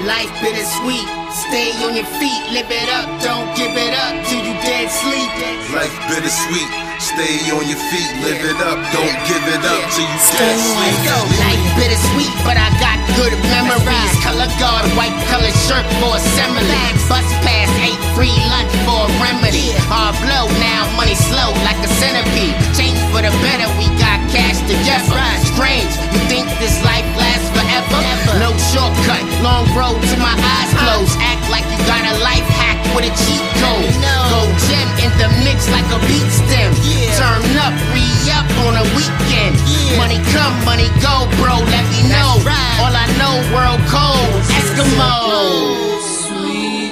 Life bittersweet, stay on your feet, live it up, don't give it up till you dead sleep. Life bittersweet, stay on your feet, live it up, don't give it up till you dead sleep. Life bittersweet, but I got good memories. Color guard, white color shirt for assembly. Bus pass, ate free lunch for a remedy. Hard blow, now money slow like a centipede. Change for the better, we got cash together. Strange, you think this life lasts forever? No shortcut, long road to my eyes closed. Act like you got a life hack with a cheat code. Gold gem in the mix like a beat stem. Turn up, re-up on a weekend. Money come, money go, bro, let me know. All I know, world cold, Eskimo. Sweet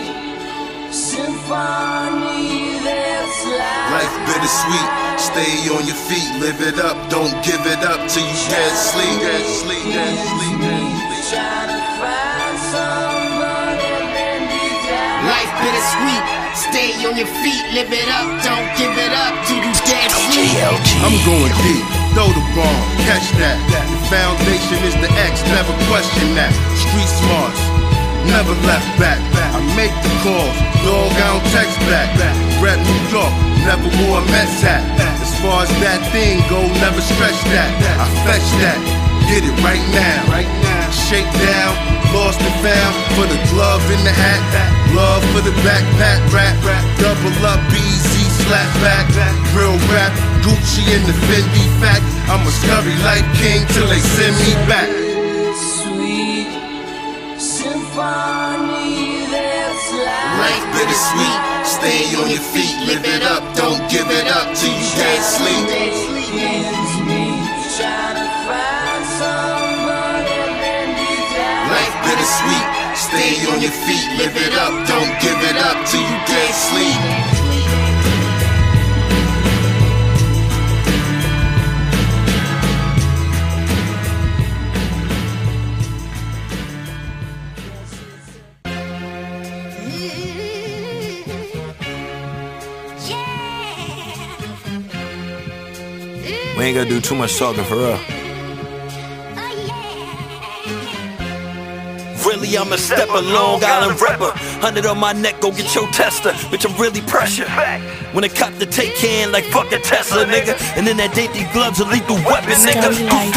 symphony that's life. Life bittersweet, stay on your feet, live it up, don't give it up till you dead sleep. Life bittersweet, stay on your feet, live it up, don't give it up till you dead sleep. I'm going deep, throw the bomb, catch that. The foundation is the X, never question that. Street smarts, never left back. I make the calls, dog I don't text back. Rep New York, never wore a Mets hat. As far as that thing go, never stretch that. I fetch that, get it right now. Shake down, lost and found. For the glove in the hat, love for the backpack rap. Double up, BZ, slap back. Real rap, Gucci in the Fendi fact. I'm a scurry like king till they send me back. Sweet symphony that's life. Life bittersweet, stay on your feet, live it up, don't give it up till you dead sleep. Life bittersweet, stay on your feet, live it up, don't give it up till you dead sleep. We ain't gonna do too much talking for real. Really, I'm a stepper, Long Island rapper. 100 on my neck, go get your tester. Bitch, I'm really pressure. When a cop to take in like fucking Tesla, nigga. And then that dainty gloves a lethal weapon, nigga.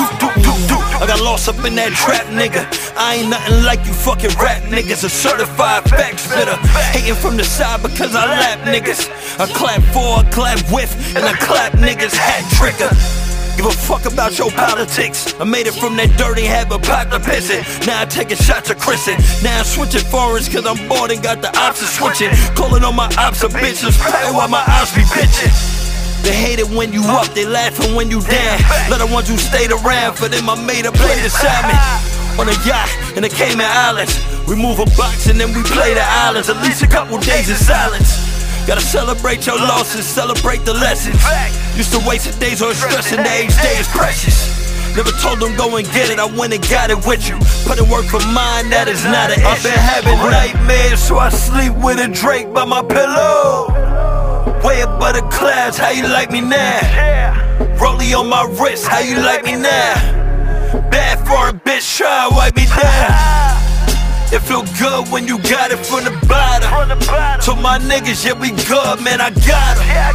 I got lost up in that trap, nigga. I ain't nothing like you fucking rap niggas. A certified fact spitter. Hating from the side because I lap niggas. I clap for, I clap with, and I clap niggas hat trigger. Give a fuck about your politics. I made it from that dirty habit, pop the pissin'. Now I taking shots of Chrisin'. Now I'm switching foreigns cause I'm bored and got the options switching. Calling on my ops a bitches, pay while my ops be bitchin'. They hate it when you up, they laughing when you down. Let the ones who stayed around, for them I made a play beside me. On a yacht in the Cayman Islands. We move a box and then we play the islands. At least a couple days in silence. Gotta celebrate your losses, celebrate the lessons. Used to waste days on stressing, the each day is precious. Never told them go and get it, I went and got it with you. Put in work for mine, that is not an issue. I've been having nightmares, so I sleep with a Drake by my pillow. Way above the clouds, how you like me now? Rollie on my wrist, how you like me now? Bad for a bitch, try to wipe me down. It feel good when you got it from the bottom. Told my niggas, yeah, we good, man, I got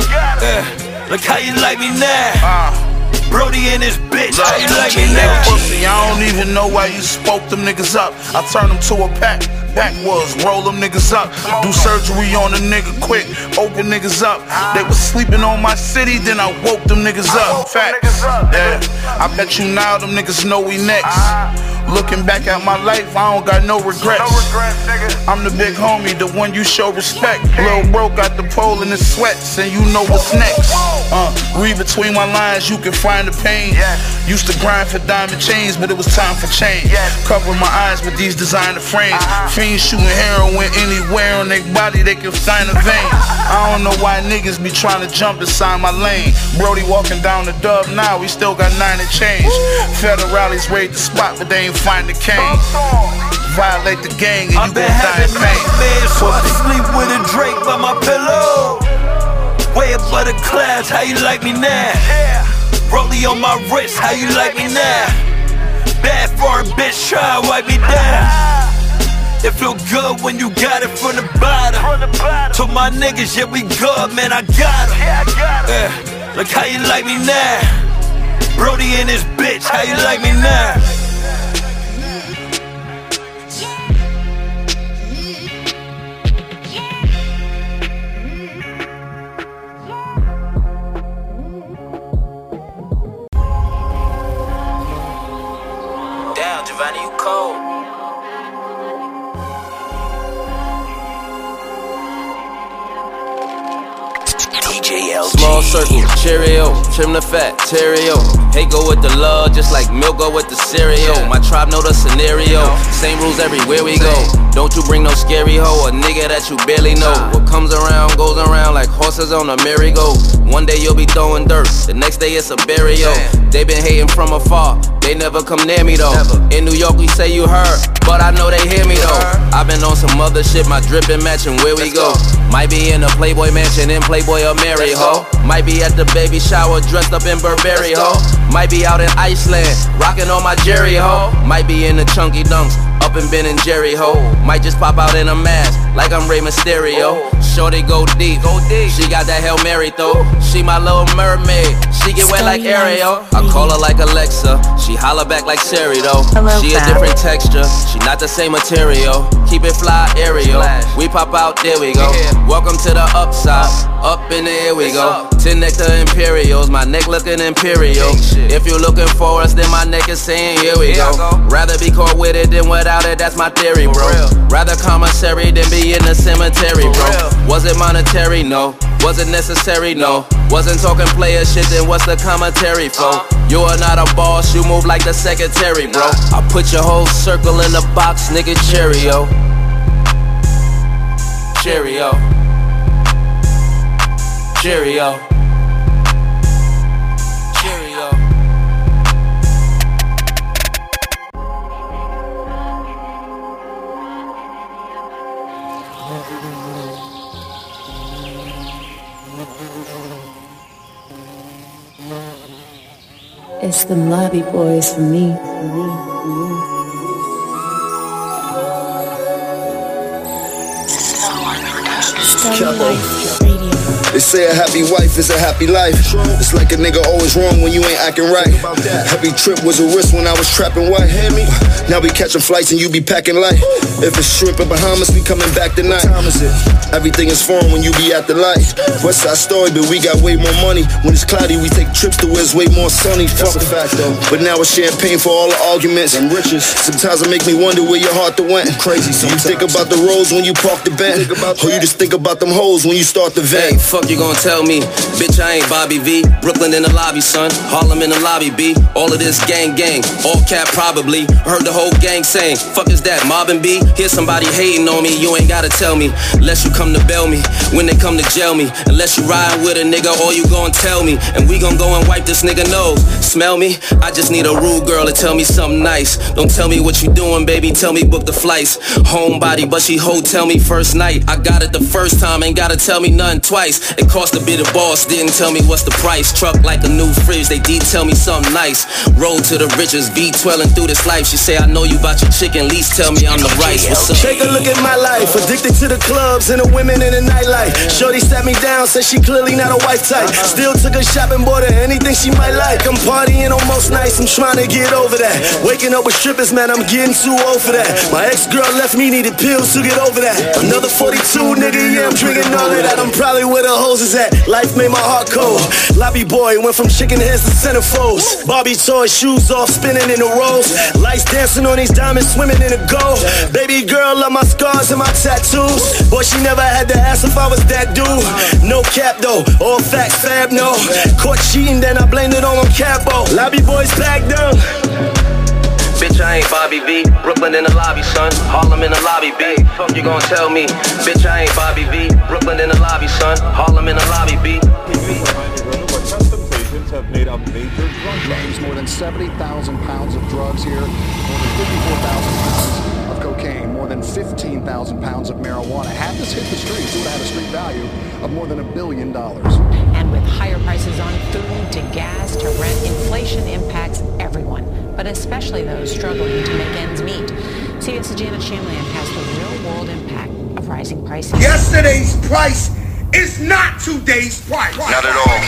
em. Look how you like me now. Brody and his bitch, how you like me now? Pussy, I don't even know why you spoke them niggas up. I turned them to a pack. Backwards, roll them niggas up. Do surgery on a nigga quick, open niggas up. They was sleeping on my city, then I woke them niggas up. Facts, yeah. I bet you now them niggas know we next. Looking back at my life, I don't got no regrets. I'm the big homie, the one you show respect. Lil' bro got the pole in his sweats, and you know what's next. Read between my lines, you can find the pain. Used to grind for diamond chains, but it was time for change. Cover my eyes with these designer frames. Fiends shooting heroin anywhere on their body, they can find a vein. I don't know why niggas be trying to jump inside my lane. Brody walking down the dub now, we still got 9 and change. Federales raid the spot, but they ain't find the cane. Violate the gang and you gon' die in pain. So I sleep with a Drake by my pillow. Way above the clouds, how you like me now? Rollie on my wrist, how you like me now? Bad for a bitch, try to wipe me down. It feel good when you got it from the bottom. To my niggas, yeah, we good, man, I got 'em. Yeah, look how you like me now. Brody and his bitch, how you like me now? Damn, Giovanni, you cold. Small circle, Cheerio, trim the fat, Terrio. Hey, go with the love, just like milk go with the cereal. My tribe know the scenario, same rules everywhere we go. Don't you bring no scary hoe, a nigga that you barely know. What comes around goes around like horses on a merry-go. One day you'll be throwing dirt, the next day it's a burial. They been hating from afar, they never come near me though. In New York we say you heard, but I know they hear me though. I've been on some other shit, my drippin' matching where we go. Might be in a Playboy mansion in Playboy or Mary ho. Might be at the baby shower dressed up in Burberry ho. Might be out in Iceland, rockin' on my Jerry ho. Might be in the chunky dunks, up in Ben and Jerry ho. Might just pop out in a mask, like I'm Rey Mysterio. Shorty go deep, she got that Hail Mary though. She my little mermaid, she get wet like Ariel. I call her like Alexa, she holler back like Siri though. She a different texture, she not the same material. Keep it fly, aerial, we pop out, there we go. Welcome to the upside, up in the air we go. 10 nectar imperials, my neck looking imperial. If you looking for us, then my neck is saying here we go. Rather be caught with it than without it, that's my theory, bro. Rather commissary than be in the cemetery, bro. Was it monetary? No. Was it necessary? No. Wasn't talking player shit, then what's the commentary for? You are not a boss, you move like the secretary, bro. I put your whole circle in the box, nigga, Cheerio. Cheerio. Cheerio. Cheerio. It's them lobby boys for me. They say a happy wife is a happy life. It's like a nigga always wrong when you ain't acting right. Heavy trip was a risk when I was trapping white. Now we catching flights and you be packing light. If it's shrimp in Bahamas, we coming back tonight. Everything is foreign when you be at the light. West Side Story, but we got way more money. When it's cloudy, we take trips to where it's way more sunny. Fuck a fact though. But now it's champagne for all the arguments and riches. Sometimes it make me wonder where your heart went. Crazy sometimes. You think about the roads when you park the Benz, or you just think about them hoes when you start the vent. Hey, fuck you gon' tell me? Bitch, I ain't Bobby V. Brooklyn in the lobby, son. Harlem in the lobby, B. All of this gang, all cap probably. Heard the whole gang saying, fuck is that, mobbing B? Hear somebody hating on me, you ain't gotta tell me. Unless you come to bail me, when they come to jail me. Unless you ride with a nigga, all you gon' tell me. And we gon' go and wipe this nigga nose. Smell me? I just need a rude girl to tell me something nice. Don't tell me what you doing, baby, tell me book the flights. Homebody, but she tell me first night. I got it the first time, ain't gotta tell me nothing twice. It cost a bit of boss, didn't tell me what's the price. Truck like a new fridge, they detail me something nice. Roll to the riches, V12 through this life. She say I know you about your chicken, least tell me I'm the rice. What's up? Take a look at my life, addicted to the clubs and the women in the nightlife. Shorty sat me down, said she clearly not a wife type. Still took her shopping, bought her anything she might like. I'm partying on most nights, I'm trying to get over that. Waking up with strippers, man, I'm getting too old for that. My ex-girl left me, needed pills to get over that. Another 42, nigga, yeah, I'm drinking all of that. I'm probably where the hoes is at. Life made my heart cold. Lobby boy went from chicken heads to centerfolds. Barbie toy shoes off, spinning in the rolls. Lights dancing on these diamonds, swimming in the gold. Baby girl love my scars and my tattoos. Boy, she never had to ask if I was that dude. No cap though, all facts, fab no. Caught cheating, then I blamed it on Capo. Lobby boys back down. Bitch, I ain't Bobby V. Brooklyn in the lobby, son. Harlem in the lobby, B. Fuck you gon' tell me? Bitch, I ain't Bobby V. Brooklyn in the lobby, son. Harlem in the lobby, B. Customs agents have made a major drug bust. More than 70,000 pounds of drugs here. More than 54,000 pounds of cocaine. More than 15,000 pounds of marijuana. Had this hit the streets, it would have had a street value of more than $1 billion. And with higher prices on food, to gas, to rent, inflation impacts everyone, but especially those struggling to make ends meet. CBS's Janet Shamlian has the real-world impact of rising prices. Yesterday's price is not today's price. Not at all.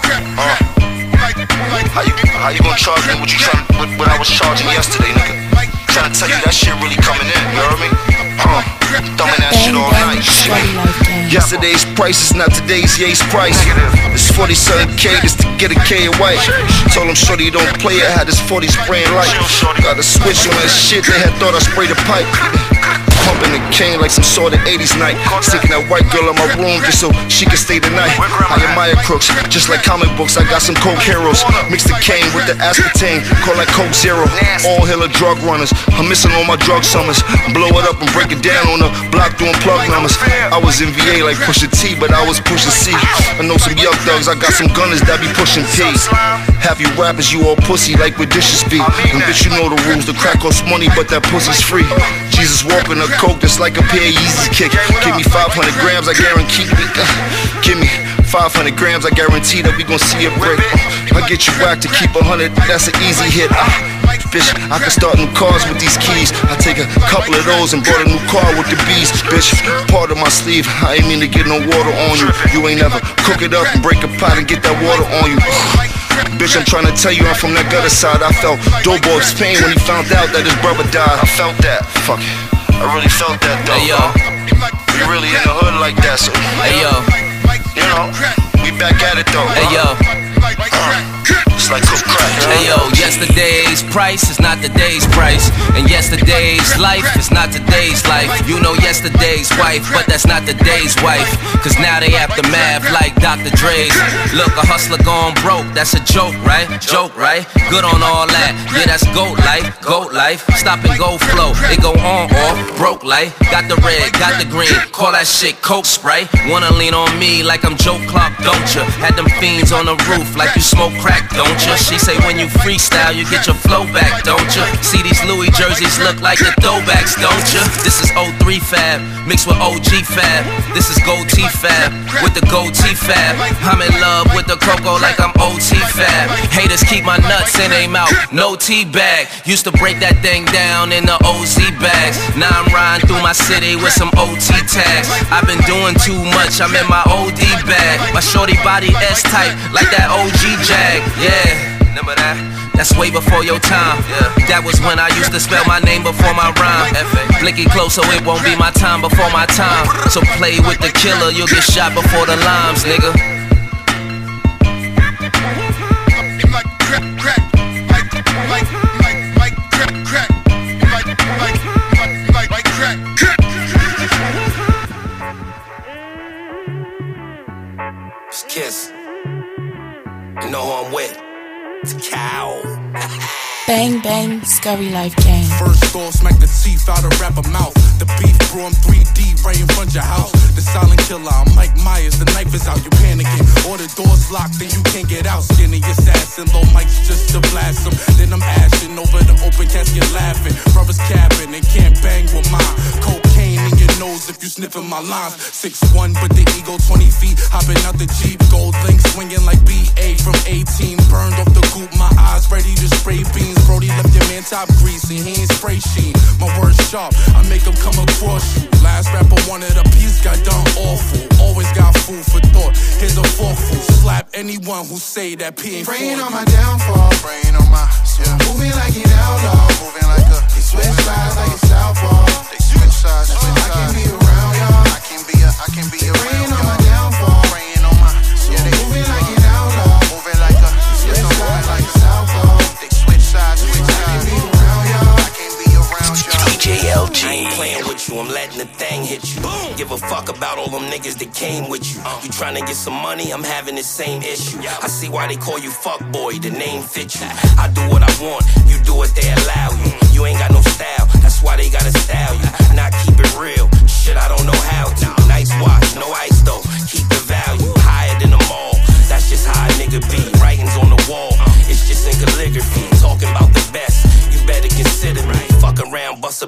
How you gonna charge me what I was charging yesterday, nigga? Trying to tell you that shit really coming in, you heard me? Thumbing that shit all night. Yesterday's price is not today's Ye's price. It's 47K just to get a K of white. Told him shorty don't play it, had this 40 spraying light. Got a switch on that shit, they had thought I sprayed a pipe. Pumping the cane like some sort of 80s night. Sticking that white girl in my room just so she can stay the night. I admire crooks, just like comic books. I got some coke heroes. Mix the cane with the aspartame, call that Coke Zero. All hella drug runners, I'm missing all my drug summers. Blow it up and break it down on the block doing plug numbers. I was in VA like Pusha T, but I was pushing C. I know some young thugs, I got some gunners that be pushing P. Half you rappers, you all pussy like where dishes be. And bitch, you know the rules, the crack costs money, but that pussy's free. Jesus walking a coke just like a pair of Yeezys kick. Give me 500 grams, I guarantee me. Give me 500 grams, I guarantee that we gon' see a break. I get you whacked to keep 100, that's an easy hit. Bitch, I can start new cars with these keys. I take a couple of those and bought a new car with the bees. Bitch, part of my sleeve, I ain't mean to get no water on you. You ain't never cook it up and break a pot and get that water on you. Bitch, I'm trying to tell you I'm from that gutter side. I felt Doughboy's pain when he found out that his brother died. I felt that, fuck it, I really felt that though. Hey yo, we really in the hood like that, so hey yo, you know, we back at it though. Hey yo, it's like cook crack. Hey yo, yesterday's price is not today's price, and yesterday's life is not today's life. You know yesterday's wife, but that's not today's wife. Cause now they aftermath like Dr. Dre's. Look, a hustler gone broke, that's a joke, right? Joke, right? Good on all that, yeah, that's goat life, goat life. Stop and go flow, it go on off, broke life. Got the red, got the green, call that shit Coke Sprite. Wanna lean on me like I'm Joe Clark, don't ya? Had them fiends on the roof like you smoke crack, don't ya? She say when you freestyle, you get your flow back, don't ya? See these Louis jerseys look like the throwbacks, don't ya? This is 03 Fab, mixed with OG Fab. This is Gold T Fab, with the Gold T Fab. I'm in love with the cocoa like I'm OT Fab. Haters keep my nuts in they mouth, no tea bag. Used to break that thing down in the OZ bags. Now I'm riding through my city with some OT tags. I've been doing too much, I'm in my OD bag. My shorty body S-type, like that OG Jag. Yeah, remember that? That's way before your time. That was when I used to spell my name before my rhyme. Blicky closer, it won't be my time before my time. So play with the killer, you'll get shot before the limes, nigga. It's Kiss. You know who I'm with. It's a cow. Bang Bang Scurry Life Gang. First thought, smack the teeth out of rapper mouth. The beef bro, I'm 3D right in front your house. The silent killer, I'm Mike Myers. The knife is out, you panicking. Or the door's locked, then you can't get out. Skinny assassin, low mics just to blast him. Then I'm ashing over the open casket laughing. Brothers capping and can't bang with mine. Cocaine in your nose if you sniffing my lines. 6'1", but the ego 20 feet. Hopping out the Jeep, gold link swinging like BA from 18. Burned off the coupe, my eyes ready to spray beans. Brody left your man top greasy, he ain't spray sheen. My words sharp, I make them come across you. Last rapper wanted a piece, got done awful. Always got food for thought, here's a forkful. Slap anyone who say that P ain't for praying on my downfall, praying on my, moving like an outlaw, moving like a, they switch sides like a southpaw. They switch sides, switch sides. I can't be around y'all, I can't be around praying on my downfall, praying on my, yeah, they moving like an outlaw, moving like a, switch sides like a southpaw. They switch sides, switch sides. I can't be around y'all, I can't be around y'all. DJ LG. I ain't playing with you, I'm letting the thing hit you. Boom. Give a fuck about all them niggas that came with you. You tryna get some money, I'm having the same issue. I see why they call you fuckboy, the name fit you. I do what I want, you do what they allow you. You ain't got no style, that's why they gotta style you. Not keep it real, shit I don't know how to. Nice watch, no ice though, keep the value. Higher than the mall, that's just how a nigga be. Writings on the wall, it's just in calligraphy. Talking about the best, you better consider me. Fuck around, bust a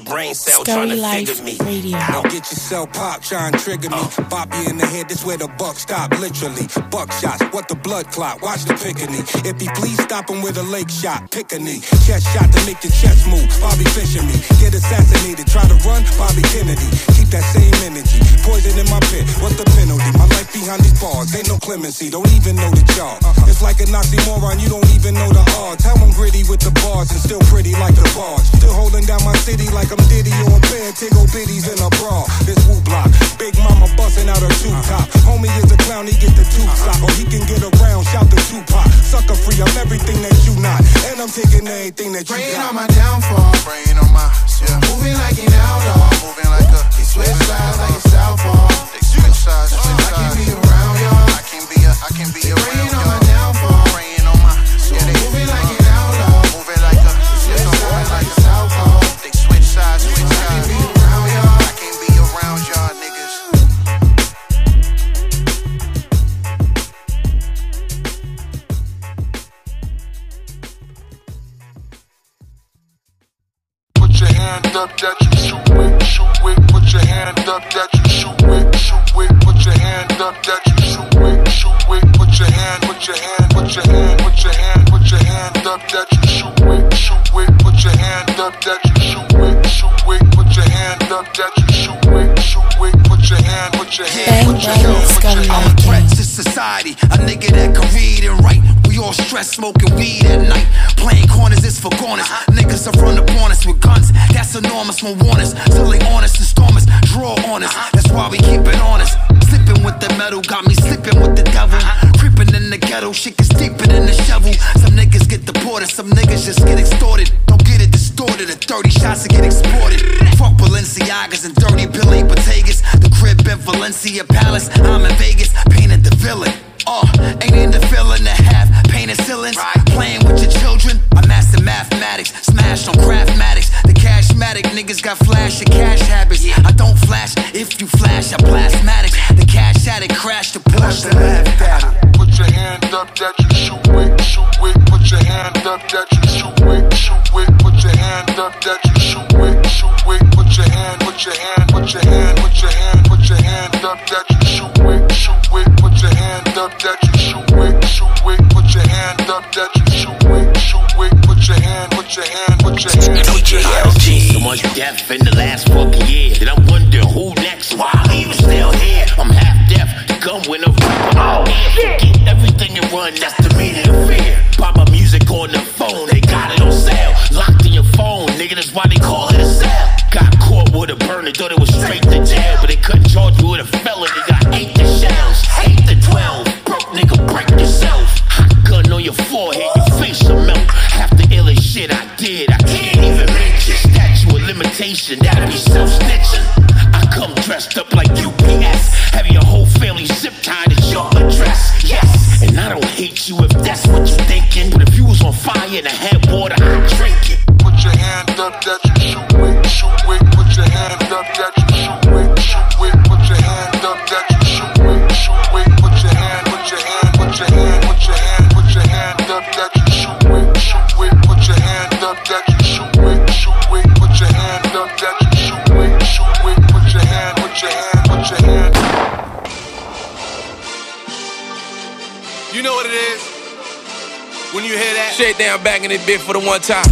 brain cell trying to figure me. Don't get yourself popped, try and trigger me. Bop you in the head, this where the buck stop, literally. Buckshots, what the blood clot, watch the pickney. If he please stop him with a lake shot, pick a knee. Chest shot to make your chest move, Bobby fishing me. Get assassinated, try to run, Bobby Kennedy. Keep that same energy, poison in my pit, what's the penalty? My life behind these bars, ain't no clemency, don't even know the charge. It's like an oxymoron, you don't even know the odds. How I'm gritty with the bars and still pretty like the bars. Still holding down my city like I'm Diddy or a band, Tiggle Biddies in a bra. This Woo block, Big Mama busting out her tube top. Homie is a clown, he get the tube sock, or he can get around, shout the Tupac. Sucker free, I'm everything that you not, and I'm taking everything that you got. Praying on my downfall, praying on my, moving like an outlaw, moving like a, he switch sides like a southpaw. They switch sides, I can't be around y'all. I can't be around y'all. Praying on my downfall, praying on my, they moving like an outlaw, moving like a, switch sides like a southpaw. They switch sides, I can't be around y'all. I can't be around y'all niggas. Put your hand up that you shoot with, shoot with. Put your hand up that you shoot with, shoot with. Put your hand up that you shoot with, shoot with. Put your hand, put your hand, put your hand, put your hand, put your hand up that you shoot with, shoot with. Put your hand up that you shoot with, shoot with. Put your hand up that you shoot with, shoot with. Put your hand, put your hand, put your hand, put your hand. I'm a threat to society, a nigga that can read and write. We all stressed, smoking weed at night. Playing corners is for corners. Niggas are run upon us with guns. That's enormous, won't warn us. Till they on us and storm us, draw on us. That's why we keep it on us. Slipping with the metal, got me slipping with the devil. Creeping in the ghetto, shit gets deeper than the shovel. Some niggas get deported, some niggas just get extorted. Don't get it distorted, the 30 shots to get exported. Fuck Balenciagas and dirty Billy Bottegas. The crib in Valencia Palace, I'm in Vegas, painted the villain. Ain't in the feeling to have painted ceilings. Playing with your children, I master mathematics. Smash on craftmatics. The cashmatic niggas got flash and cash habits. I don't flash, if you flash, I blastmatics. The cash addict crash the Porsche. Put your hand up that you shoot with, shoot with. Put your hand up that you shoot with, shoot with. Put your hand up that you shoot with, shoot with. Put your hand, put your hand, put your hand, put your hand, put your hand up that you shoot with, shoot with. Put your hand up that you shoot with, shoot with. Put your hand up that you shoot with, shoot with. Put your hand, put your hand, put your hand. DJ LG, so much death in the last fucking year that I'm wondering who next. Why I'm even still here? I'm half deaf to come with a oh shit. Forget everything and run. That's the meaning of fear. Pop my music on the phone, they got it on sale. Locked in your phone, nigga. That's why they call it a cell. Got caught with a burner, thought it was straight to jail, but they couldn't charge me with a felony. Got 8 to shells, 8 to 12. Broke nigga, break yourself. Hot gun on your forehead, your face will melt. Half the illest shit I did, I can't even mention. Statute of limitation, that'd be self-snitching. I come dressed up like UPS, have your whole family zip tied at your address. Yes, and I don't hate you if that's what you're thinking, but if you was on fire and I had water, I'd drink it. Put your hand up that you shoot with, shoot with. Put your hand up that you shoot with, shoot with. Put your hand up that you shoot with, shoot with. Put your hand, put your hand, put your hand, put your hand, put your hand up that you shoot with, shoot with. Put your hand up that you shoot with, shoot with. Put your hand up that you shoot with, shoot with. Put your hand, put your hand, put your hand. You know what it is when you hear that? Shake down back in it bit for the one time.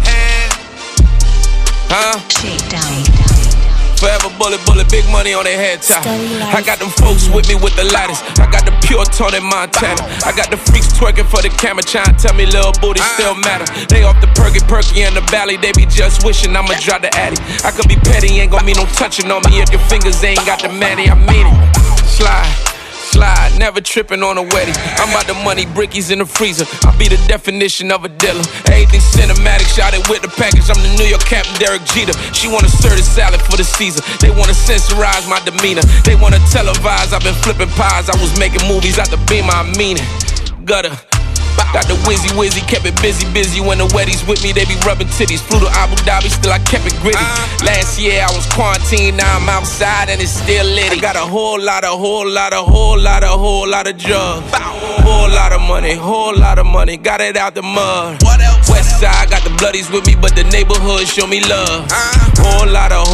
Huh? Shake down. Forever bullet, big money on their head top. I got them folks with me with the lighters. I got the pure tone in Montana. I got the freaks twerking for the camera, trying to tell me little booty still matter. They off the perky in the valley, they be just wishing I'ma drop the addy. I could be petty, ain't gon' be no touching on me if your fingers ain't got the manny. I mean it. Slide, never tripping on a wedding. I'm about the money, brickies in the freezer. I be the definition of a dealer. Everything cinematic, shot it with the package. I'm the New York Captain Derek Jeter. She wanna serve the salad for the Caesar. They wanna censorize my demeanor. They wanna televise, I've been flipping pies. I was making movies out the beam, I mean it. Gutter. Got the wizzy, kept it busy. When the wetties with me, they be rubbing titties. Flew to Abu Dhabi, still I kept it gritty. Last year I was quarantined, now I'm outside and it's still lit. I got a whole lot of drugs. Whole lot of money, got it out the mud. West side, got the bloodies with me, but the neighborhood show me love. Whole lot of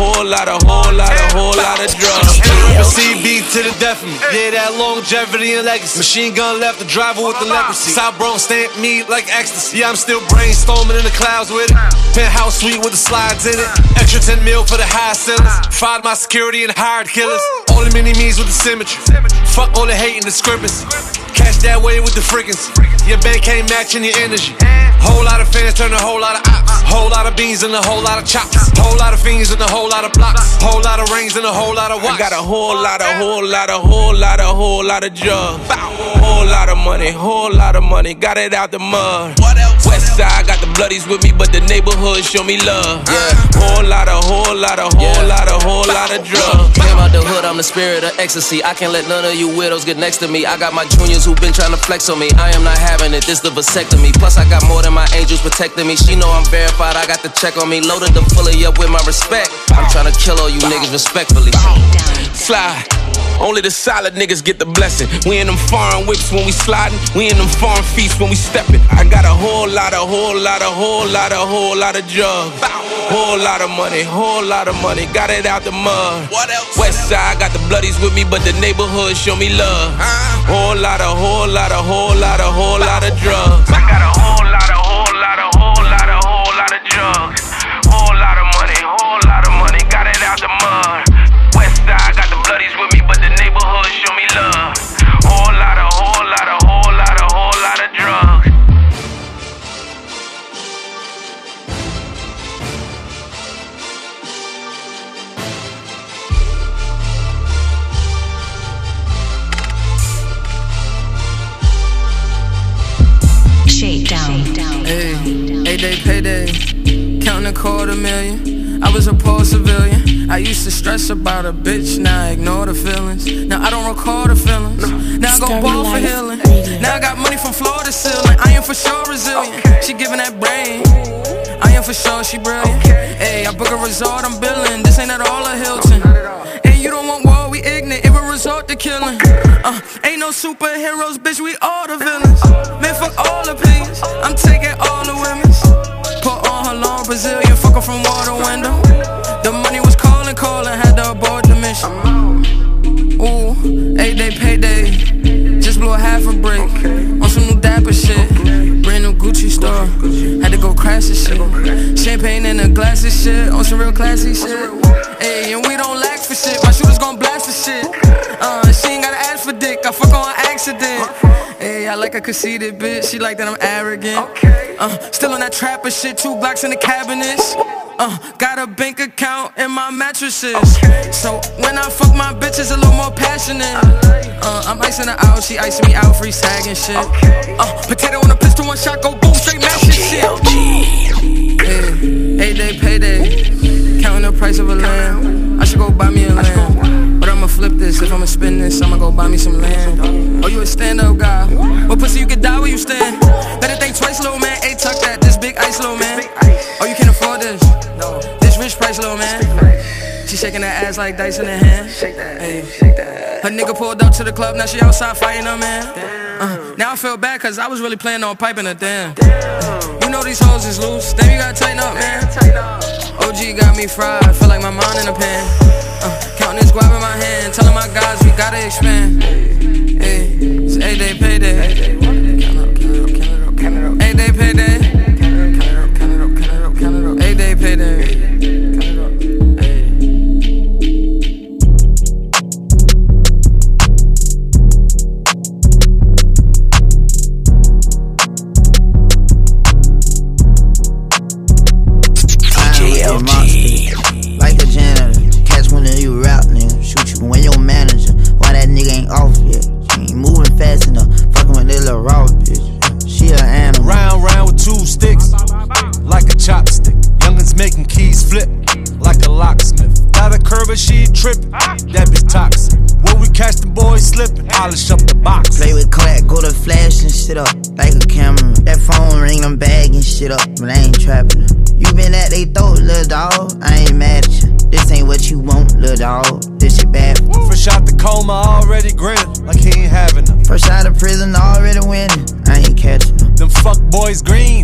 drugs. CB to the death of me. Yeah, that longevity and legacy. Machine gun left the driver with the leprosy. South Bronx stamp me like ecstasy. Yeah, I'm still brainstorming in the clouds with it. Penthouse suite with the slides in it. Extra 10 mil for the high ceilings. Fired my security and hired killers. All the mini-me's with the symmetry. Fuck all the hate and discrepancy. Cash that way with the frequency. Your bank ain't matching your energy. Whole lot of fans turn a whole lot of ops. Whole lot of beans and a whole lot of chops. Whole lot of fiends and a whole lot of blocks. Whole lot of rings and a whole lot of watch. I got a whole lot of drugs. Whole lot of money, got it out the mud. West side, got the bloodies with me, but the neighborhood show me love. Yeah, whole lot of drugs. Came out the hood, I'm the spirit of ecstasy. I can't let none of you widows get next to me. I got my juniors who been trying to flex on me. I am not having it, this the vasectomy. Plus I got more than my angels protecting me. She know I'm verified, I got the check on me. Loaded them fully up with my respect. I'm trying to kill all you niggas respectfully. Slide. Only the solid niggas get the blessing. We in them foreign whips when we sliding. We in them foreign feasts when we stepping. I got a whole lot of drugs. Whole lot of money, got it out the mud. West side, got the bloodies with me, but the neighborhood show me love. Whole lot of drugs. I got a whole lot of drugs. Whole lot of money, got it out the mud. West side, got the bloodies with me, but the neighborhood show me love. Whole lot of drugs. Shakedown. Hey, 8-day payday, counting a $250,000. I was a poor civilian. I used to stress about a bitch, now I ignore the feelings. Now I don't recall the feelings. Now I go ball for healing. Now I got money from floor to ceiling. I am for sure resilient. She giving that brain. I am for sure she brilliant. Hey, I book a resort, I'm billing. This ain't at all a Hilton. And you don't want war, we ignorant. It will resort to killing. Ain't no superheroes, bitch, we all the villains. Man, fuck all opinions. I'm taking all the women's. Put on her long Brazilian, fuck her from water window. The money was calling, had to abort the mission. Ooh, 8-day payday, just blew a half a brick on some new dapper shit. Brand new Gucci store, had to go crash this shit. Champagne in a glass of shit, on some real classy shit. Ayy, and we don't lack for shit, my shooters gon' blast the shit. She ain't gotta ask for dick, I fuck on accident. Ayy, I like a conceited bitch, she like that I'm arrogant. Still on that trapper shit, 2 blocks in the cabinets. Got a bank account in my mattresses. So when I fuck my bitch, it's a little more passionate. I'm icing her out, she icing me out, free sagging shit. Potato on a pistol, 1 shot, go boom, straight mashing shit. Hey, 8-day payday, counting the price of a lamb. I should go buy me a lamb, but I'ma flip this. If I'ma spin this, I'ma go buy me some land. Oh, you a stand-up guy? Well, pussy, you can die where you stand. Better think twice, little man. Hey, tuck that, this big ice, little man. Oh, you can't afford this. This rich price, little man. She shaking that ass like dice in her hand. Hey. Her nigga pulled up to the club, now she outside fighting her man. Now I feel bad cause I was really planning on piping her down. You know these hoes is loose, damn you gotta tighten up, man. OG got me fried, feel like my mind in a pan. Counting this guap in my hand, telling my guys we gotta expand. Hey, it's 8-day payday. 8-day payday. 8-day payday. Like a janitor, catch one of you rap nigga, shoot you when your manager. Why that nigga ain't off yet? She ain't moving fast enough, fucking with this little raw bitch. She an animal. Round with 2 sticks, like a chopstick. Youngins making keys flip, like a locksmith. Got a curve and she trippin', that bitch toxic. When we catch the boys slippin', polish up the box. Play with crack, go to flash and shit up like a camera. That phone ring, I'm bagging shit up, but I ain't trapping her. You been at they throat, little dog, I ain't mad at you. This ain't what you want, little dog, this shit bad for you. Fresh out the coma, already grinning like he ain't having them. Fresh out of prison, already winning, I ain't catching them. Them fuck boys green,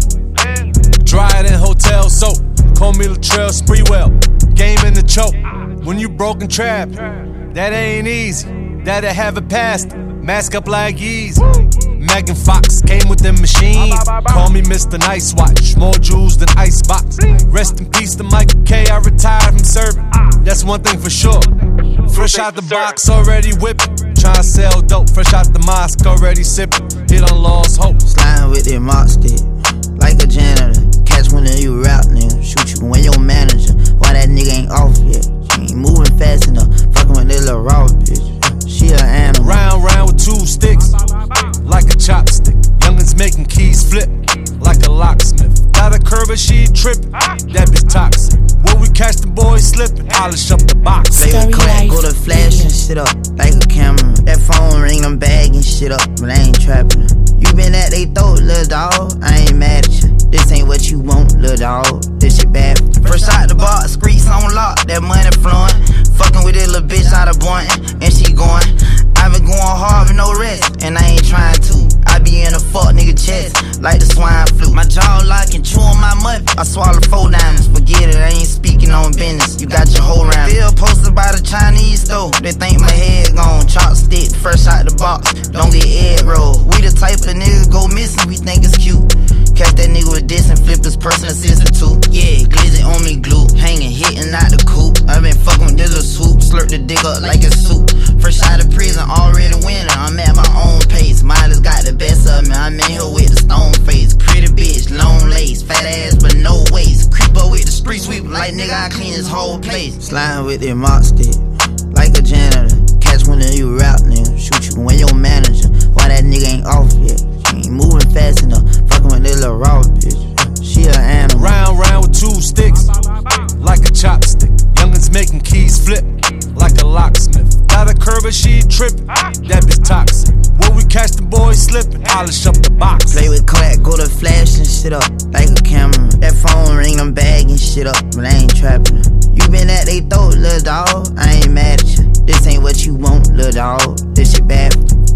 dried in hotel soap. Call me Latrell Sprewell, game in the choke. When you broken trap, that ain't easy. That'll have it past, mask up like Yeezy. Megan Fox came with them machines. Call me Mr. Nice Watch, more jewels than Icebox. Rest in peace to Michael K, I retired from serving. That's one thing for sure. Fresh out the box, already whipping. Tryna sell dope, fresh out the mosque, already sipping. Hit on lost hope. Sliding with that mop stick, like a janitor. Catch one of you rap nigga, shoot you when your manager. Why that nigga ain't off yet? She ain't moving fast enough, fucking with that little raw bitch. She an animal. Round with 2 sticks, like a chopstick. Youngins making keys flip, like a locksmith. Got a curve and she trippin', that bitch toxic. When we catch the boys slippin', polish up the box. Play with crack, go to flash and shit up, like a camera. That phone ring, I'm bagging shit up, but I ain't trapping her. You been at they throat, little dog, I ain't mad at you. This ain't what you want, little dog, this shit bad. First out the box, streets on lock, that money flowing. Fucking with this little bitch out of Boynton, and she going. I been going hard with no rest, and I ain't trying to. I be in a fuck nigga chest, like the swine flu. My jaw locking, chewing my muffin. I swallow 4 diamonds, forget it, I ain't speaking on business. You got your whole round. Bill posted by the Chinese store, they think my head gone. Chopstick, fresh out the box, don't get egg roll. We the type of niggas go missing, we think it's cute. Catch that nigga with this and flip his person assistant too. Yeah, glizzy on me glue, hanging, hitting out the coop. I been fucking with this little swoop, slurp the dick up like it's soup. Fresh out of prison, already winning, I'm at my own pace. Miley's got the best of me, I'm in here with the stone face. Pretty bitch, long lace, fat ass but no waist. Creep up with the street sweep, like nigga I clean this whole place. Sliding with that mop stick, like a janitor. Catch one of you rap nigga, shoot you when your manager. Why that nigga ain't off yet? She ain't moving fast enough, fucking with this little raw bitch. She an animal. Round with 2 sticks, like a chopstick. Youngins making keys flip, like a locksmith. Got a curve and she trippin', that bitch toxic. When we catch the boys slippin', polish up the box. Play with crack, go to flash and shit up, like a camera. That phone ring, I'm bagging shit up, but I ain't trapping her. You been at they throat, little dog, I ain't mad at you. This ain't what you want, little dog, this shit bad.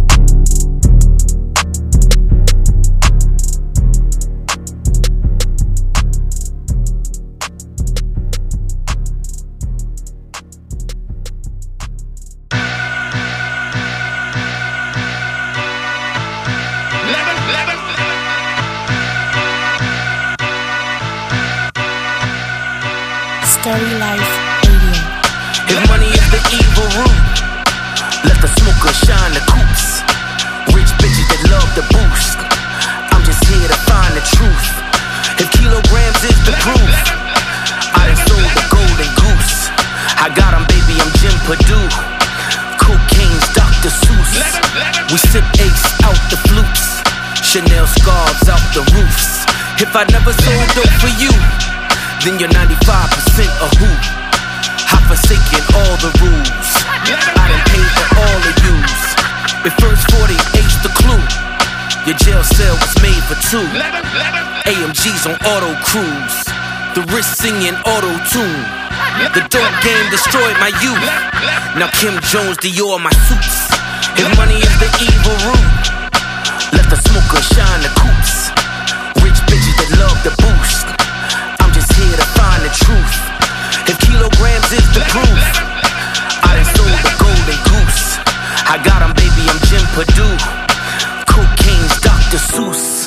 Story Life Radio. If money is the evil root, let the smoker shine the coops. Rich bitches that love the boost. I'm just here to find the truth. If kilograms is the proof, I done sold the golden goose. I got 'em, baby, I'm Jim Purdue. Cocaine's Dr. Seuss. We sip ace out the flutes. Chanel scarves out the roofs. If I never sold dope for you, then you're 95% a who. I've forsaken all the rules. I done paid for all the use. If first 40 H the clue, your jail cell was made for 2. AMG's on auto cruise. The wrist singing auto tune. The dope game destroyed my youth. Now Kim Jones, Dior, my suits. If money is the evil root, let the smoker shine the coops. Rich bitches that love the boost. Just here to find the truth. If kilograms is the proof, I done sold the golden goose. I got 'em, baby, I'm Jim Purdue. Cocaine's Dr. Seuss.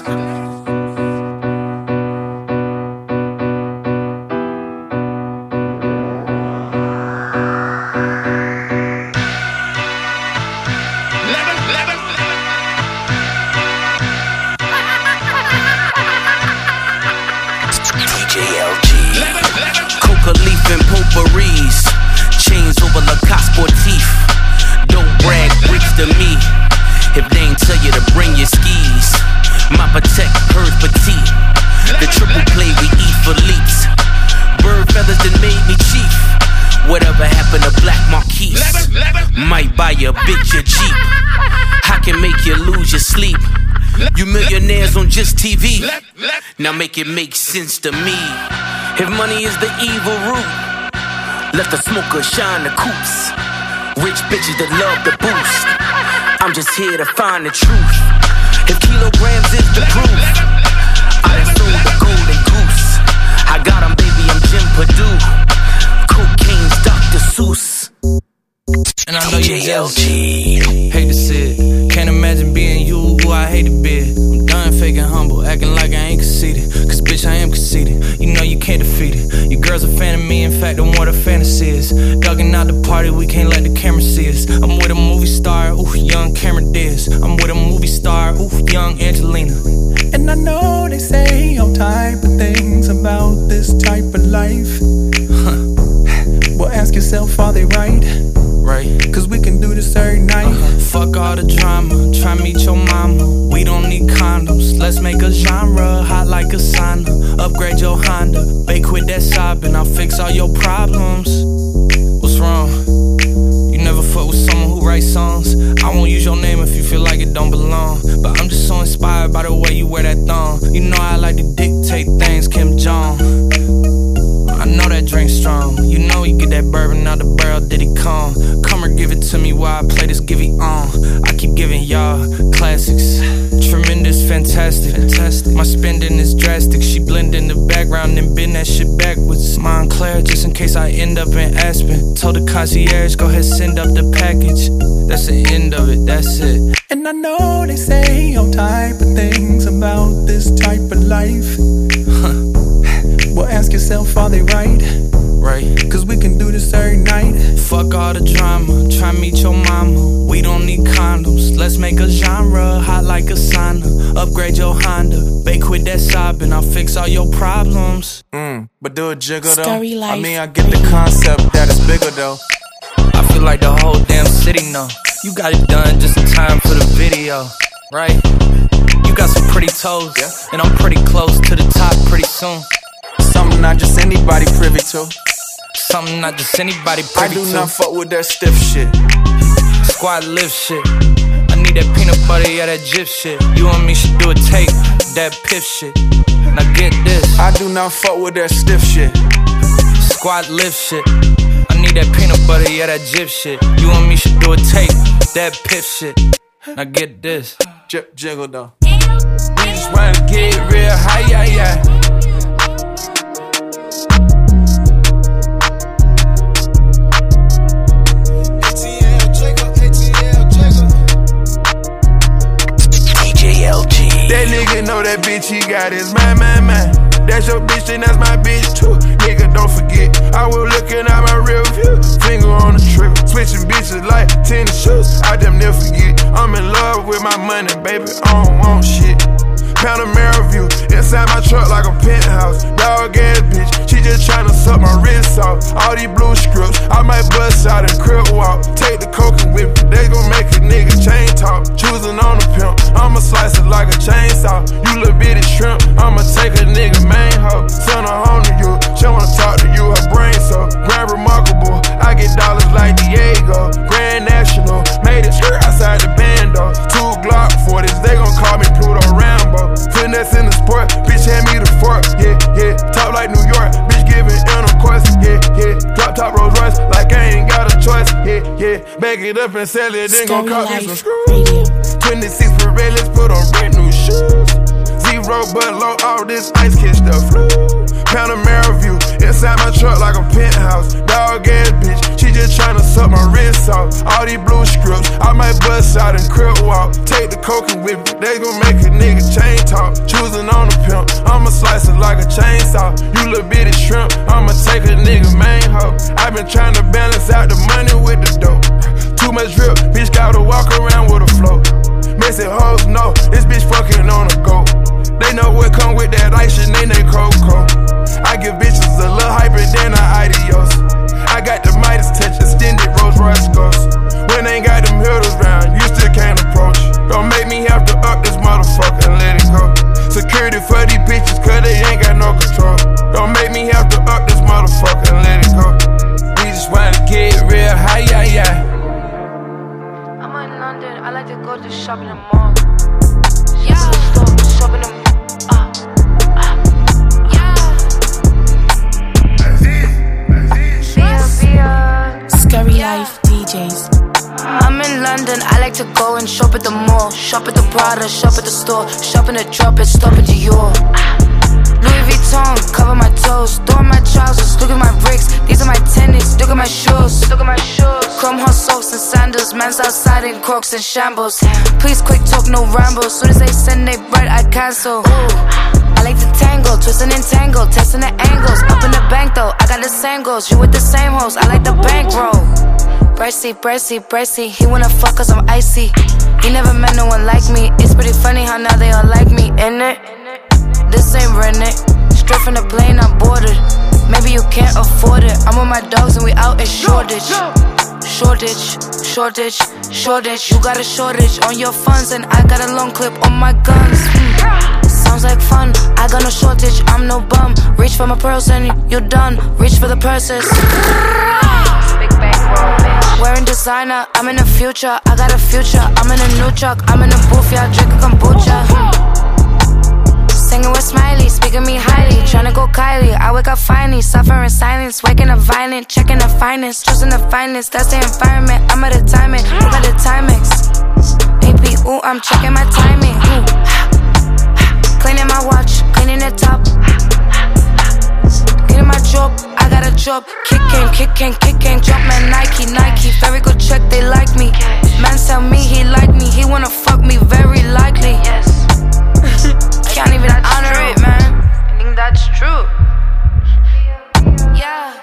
Potpourris, chains over Lacoste Sportif. Don't brag, bricks to me. If they ain't tell you to bring your skis, my protect, hers petite. The triple play, we eat for leaks. Bird feathers that made me chief. Whatever happened to Black Marquise? Might buy your bitch a Jeep. I can make you lose your sleep. You millionaires on just TV. Now make it make sense to me. If money is the evil root, let the smoker shine the coops. Rich bitches that love the boost. I'm just here to find the truth. If kilograms is the proof, I done sold the golden goose. I got 'em, baby, I'm Jim Purdue. Cocaine's Dr. Seuss. And I know you jealous. Hate to see it. Can't imagine being you who I hate to be. I'm done faking humble, acting like I ain't conceited. Cause bitch, I am conceited. You know you can't defeat it. Your girl's a fan of me, in fact, I'm what a fantasy is. Dugging out the party, we can't let the camera see us. I'm with a movie star, ooh, young Cameron Diaz. I'm with a movie star, ooh, young Angelina. And I know they say all type of things about this type of life. Well, ask yourself, are they right? Right. Cause we can do this every night. Fuck all the drama, try meet your mama. We don't need condoms, let's make a genre. Hot like a sauna, upgrade your Honda. Bake with that sobbing, I'll fix all your problems. What's wrong? You never fuck with someone who writes songs. I won't use your name if you feel like it don't belong. But I'm just so inspired by the way you wear that thong. You know I like to dictate things, Kim Jong. I know that drink strong. You know you get that bourbon out the barrel, Diddy Kong. Come or give it to me while I play this Givey on. I keep giving y'all classics. Tremendous, fantastic. My spending is drastic. She blend in the background and bend that shit backwards. Montclair, just in case I end up in Aspen. Told the concierge, go ahead, send up the package. That's the end of it, that's it. And I know they say all type of things about this type of life. Well, ask yourself, are they right? Right. Cause we can do this every night. Fuck all the drama, try meet your mama. We don't need condoms, let's make a genre. Hot like a sauna, upgrade your Honda. Bake with that sobbing, I'll fix all your problems. But do a jiggle though. I mean, I get the concept that it's bigger though. I feel like the whole damn city know. You got it done just in time for the video, right? You got some pretty toes, and I'm pretty close to the top pretty soon. Something not just anybody privy to. Something not just anybody privy to. I do not fuck with that stiff shit. Squad lift shit. I need that peanut butter, yeah, that Jif shit. You and me should do a tape, that piff shit. Now get this. I do not fuck with that stiff shit. Squad lift shit. I need that peanut butter, yeah, that Jif shit. You and me should do a tape, that piff shit. Now get this. Jiggle though. We just wanna get real high, yeah, yeah. That nigga know that bitch, he got his man. That's your bitch, and that's my bitch too. Nigga, don't forget, I was looking at my real view. Finger on the trigger, switching bitches like tennis shoes. I damn never forget, I'm in love with my money, baby, I don't want shit. Panamera view, inside my truck like a penthouse. Dog ass bitch, she just tryna suck my wrist off. All these blue scripts, I might bust out and crib walk. Take the coke and whip it, they gon' make a nigga chain talk. Choosing on the pimp, I'ma slice it like a chainsaw. You little bitty shrimp, I'ma take a nigga main hoe. Send her home to you, she wanna talk to you, her brain so grand remarkable. I get dollars like Diego, Grand National. Made it sure outside the bando. 2 Glock 40s, they gon' call me Pluto Rambo. Finesse in the sport, bitch hand me the fork, yeah. Top like New York, bitch giving intercourse, yeah. Drop top Rolls Royce, like I ain't got a choice, yeah. Bag it up and sell it, then gon' cop me some screws. 26 Pirellis, put on brand new shoes. Zero but low, all this ice catch the flu. Panamera view, inside my truck like a penthouse. Dog ass bitch, she just tryna suck my wrist off. All these blue scripts, I might bust out and crib walk. Take the coke and whip it, they gon' make a nigga chain talk. Choosing on the pimp, I'ma slice it like a chainsaw. You little bitty shrimp, I'ma take a nigga main hoe. I been tryna balance out the money with the dope. Too much drip, bitch gotta walk around with a flow. Messy hoes know, this bitch fucking on a go. They know what come with that ice and they Coco. I give bitches a little hyper than I adios. I got the Midas touch, extended Rolls Royce ghost. When they ain't got them hitters round, you still can't approach. Don't make me have to up this motherfucker and let it go. Security for these bitches, cause they ain't got no control. Don't make me have to up this motherfucker and let it go. We just wanna get real high, yeah, yeah. in the mall. Yeah. Shop in the Scary Life DJs. I'm in London, I like to go and shop at the mall. Shop at the Prada, shop at the store. Shop in the drop it, stop at Dior. Louis Vuitton, cover my toes. Throw on my trousers, look at my bricks. These are my tennis, look at my shoes. Look at my shoes. Chrome hot socks and sandals. Man's outside in Crocs and shambles. Please quick talk, no rambles. Soon as they send they bread, I cancel. I like to tangle, twisting and tangle, testing the angles. Up in the bank though, I got the same goals. You with the same hoes, I like the bankroll. Bracy, he wanna fuck cause I'm icy. He never met no one like me. It's pretty funny how now they all like me, innit? This ain't rented. Straight from the plane, I boarded. Maybe you can't afford it. I'm with my dogs and we out in shortage. You got a shortage on your funds and I got a long clip on my guns. Sounds like fun, I got no shortage, I'm no bum. Reach for my pearls and you're done. Reach for the purses. Big bankroll, bitch. Wearing designer, I'm in the future. I got a future, I'm in a new truck. I'm in a booth, yeah, drinking kombucha. Singing with Smiley, speaking me highly. Tryna go Kylie, I wake up finally. Suffer in silence, waking up violent. Checking the finest, choosing the finest. That's the environment, I'm at a timing. Look at the Timex. AP, ooh, I'm checking my timing. Cleaning my watch, cleaning the top. Getting my job, I got a job. Kicking, drop man Nike. Very good check, they like me. Man tell me he like me, he wanna fuck me, very likely. Yes. Can't even honor it, man. I think that's true. Yeah.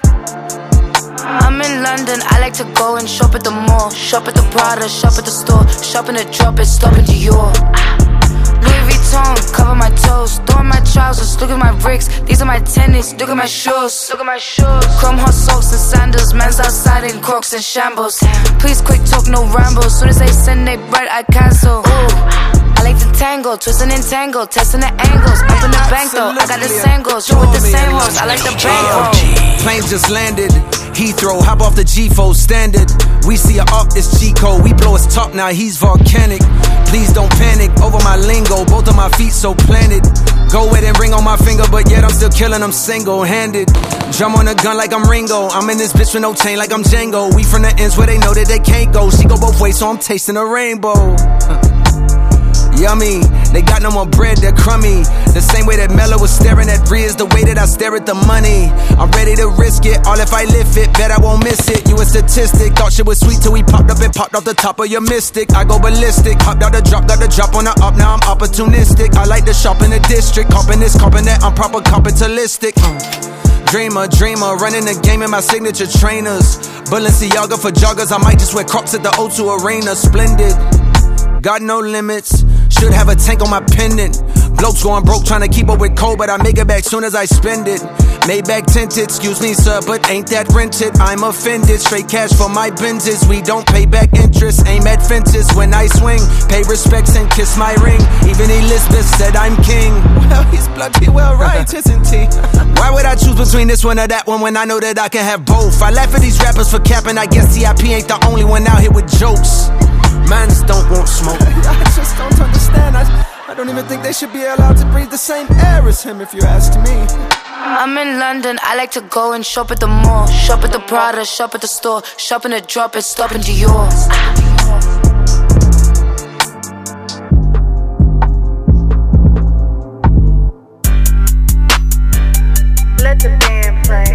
I'm in London, I like to go and shop at the mall. Shop at the Prada, shop at the store. Shop in the drop it, stop in Dior. Louis Vuitton, cover my toes. Throw on my trousers, look at my bricks. These are my tennis, look at my shoes. Look at my shoes. Chrome hot socks and sandals. Man's outside in Crocs and shambles. Please quick talk, no rambles. Soon as they send they bread, I cancel. I like to tangle, twisting and tangle, testing the angles. Up in the bank though, I got the same goals. You with the same hoes, I like the bankroll. Planes just landed, Heathrow, hop off the G4 standard. We see her off this G-code, we blow his top, now he's volcanic. Please don't panic, over my lingo, both of my feet so planted. Go with and ring on my finger, but yet I'm still killing them single-handed. Drum on a gun like I'm Ringo, I'm in this bitch with no chain like I'm Django. We from the ends where they know that they can't go. She go both ways, so I'm tasting a rainbow. Yummy, they got no more bread, they're crummy. The same way that Mello was staring at Riz, the way that I stare at the money. I'm ready to risk it, all if I lift it, bet I won't miss it. You a statistic, thought shit was sweet till we popped up and popped off the top of your mystic. I go ballistic, hopped out the drop, got the drop on the up, now I'm opportunistic. I like to shop in the district, copping this, copping that, I'm proper capitalistic. Dreamer, running the game in my signature trainers. Balenciaga for joggers, I might just wear Crocs at the O2 Arena. Splendid, got no limits. Should have a tank on my pendant. Blokes going broke trying to keep up with Cole, but I make it back soon as I spend it. Maybach tinted, excuse me sir, but ain't that rented? I'm offended, straight cash for my Benzes. We don't pay back interest, aim at fences when I swing. Pay respects and kiss my ring. Even Elizabeth said I'm king. Well, he's bloody well right, isn't he? Why would I choose between this one or that one when I know that I can have both? I laugh at these rappers for capping, I guess CIP ain't the only one out here with jokes. Mans don't want smoke. I just don't understand. I don't even think they should be allowed to breathe the same air as him, if you ask me. I'm in London, I like to go and shop at the mall. Shop at the Prada, shop at the store. Shop in the drop it, stop into yours. Let the band play.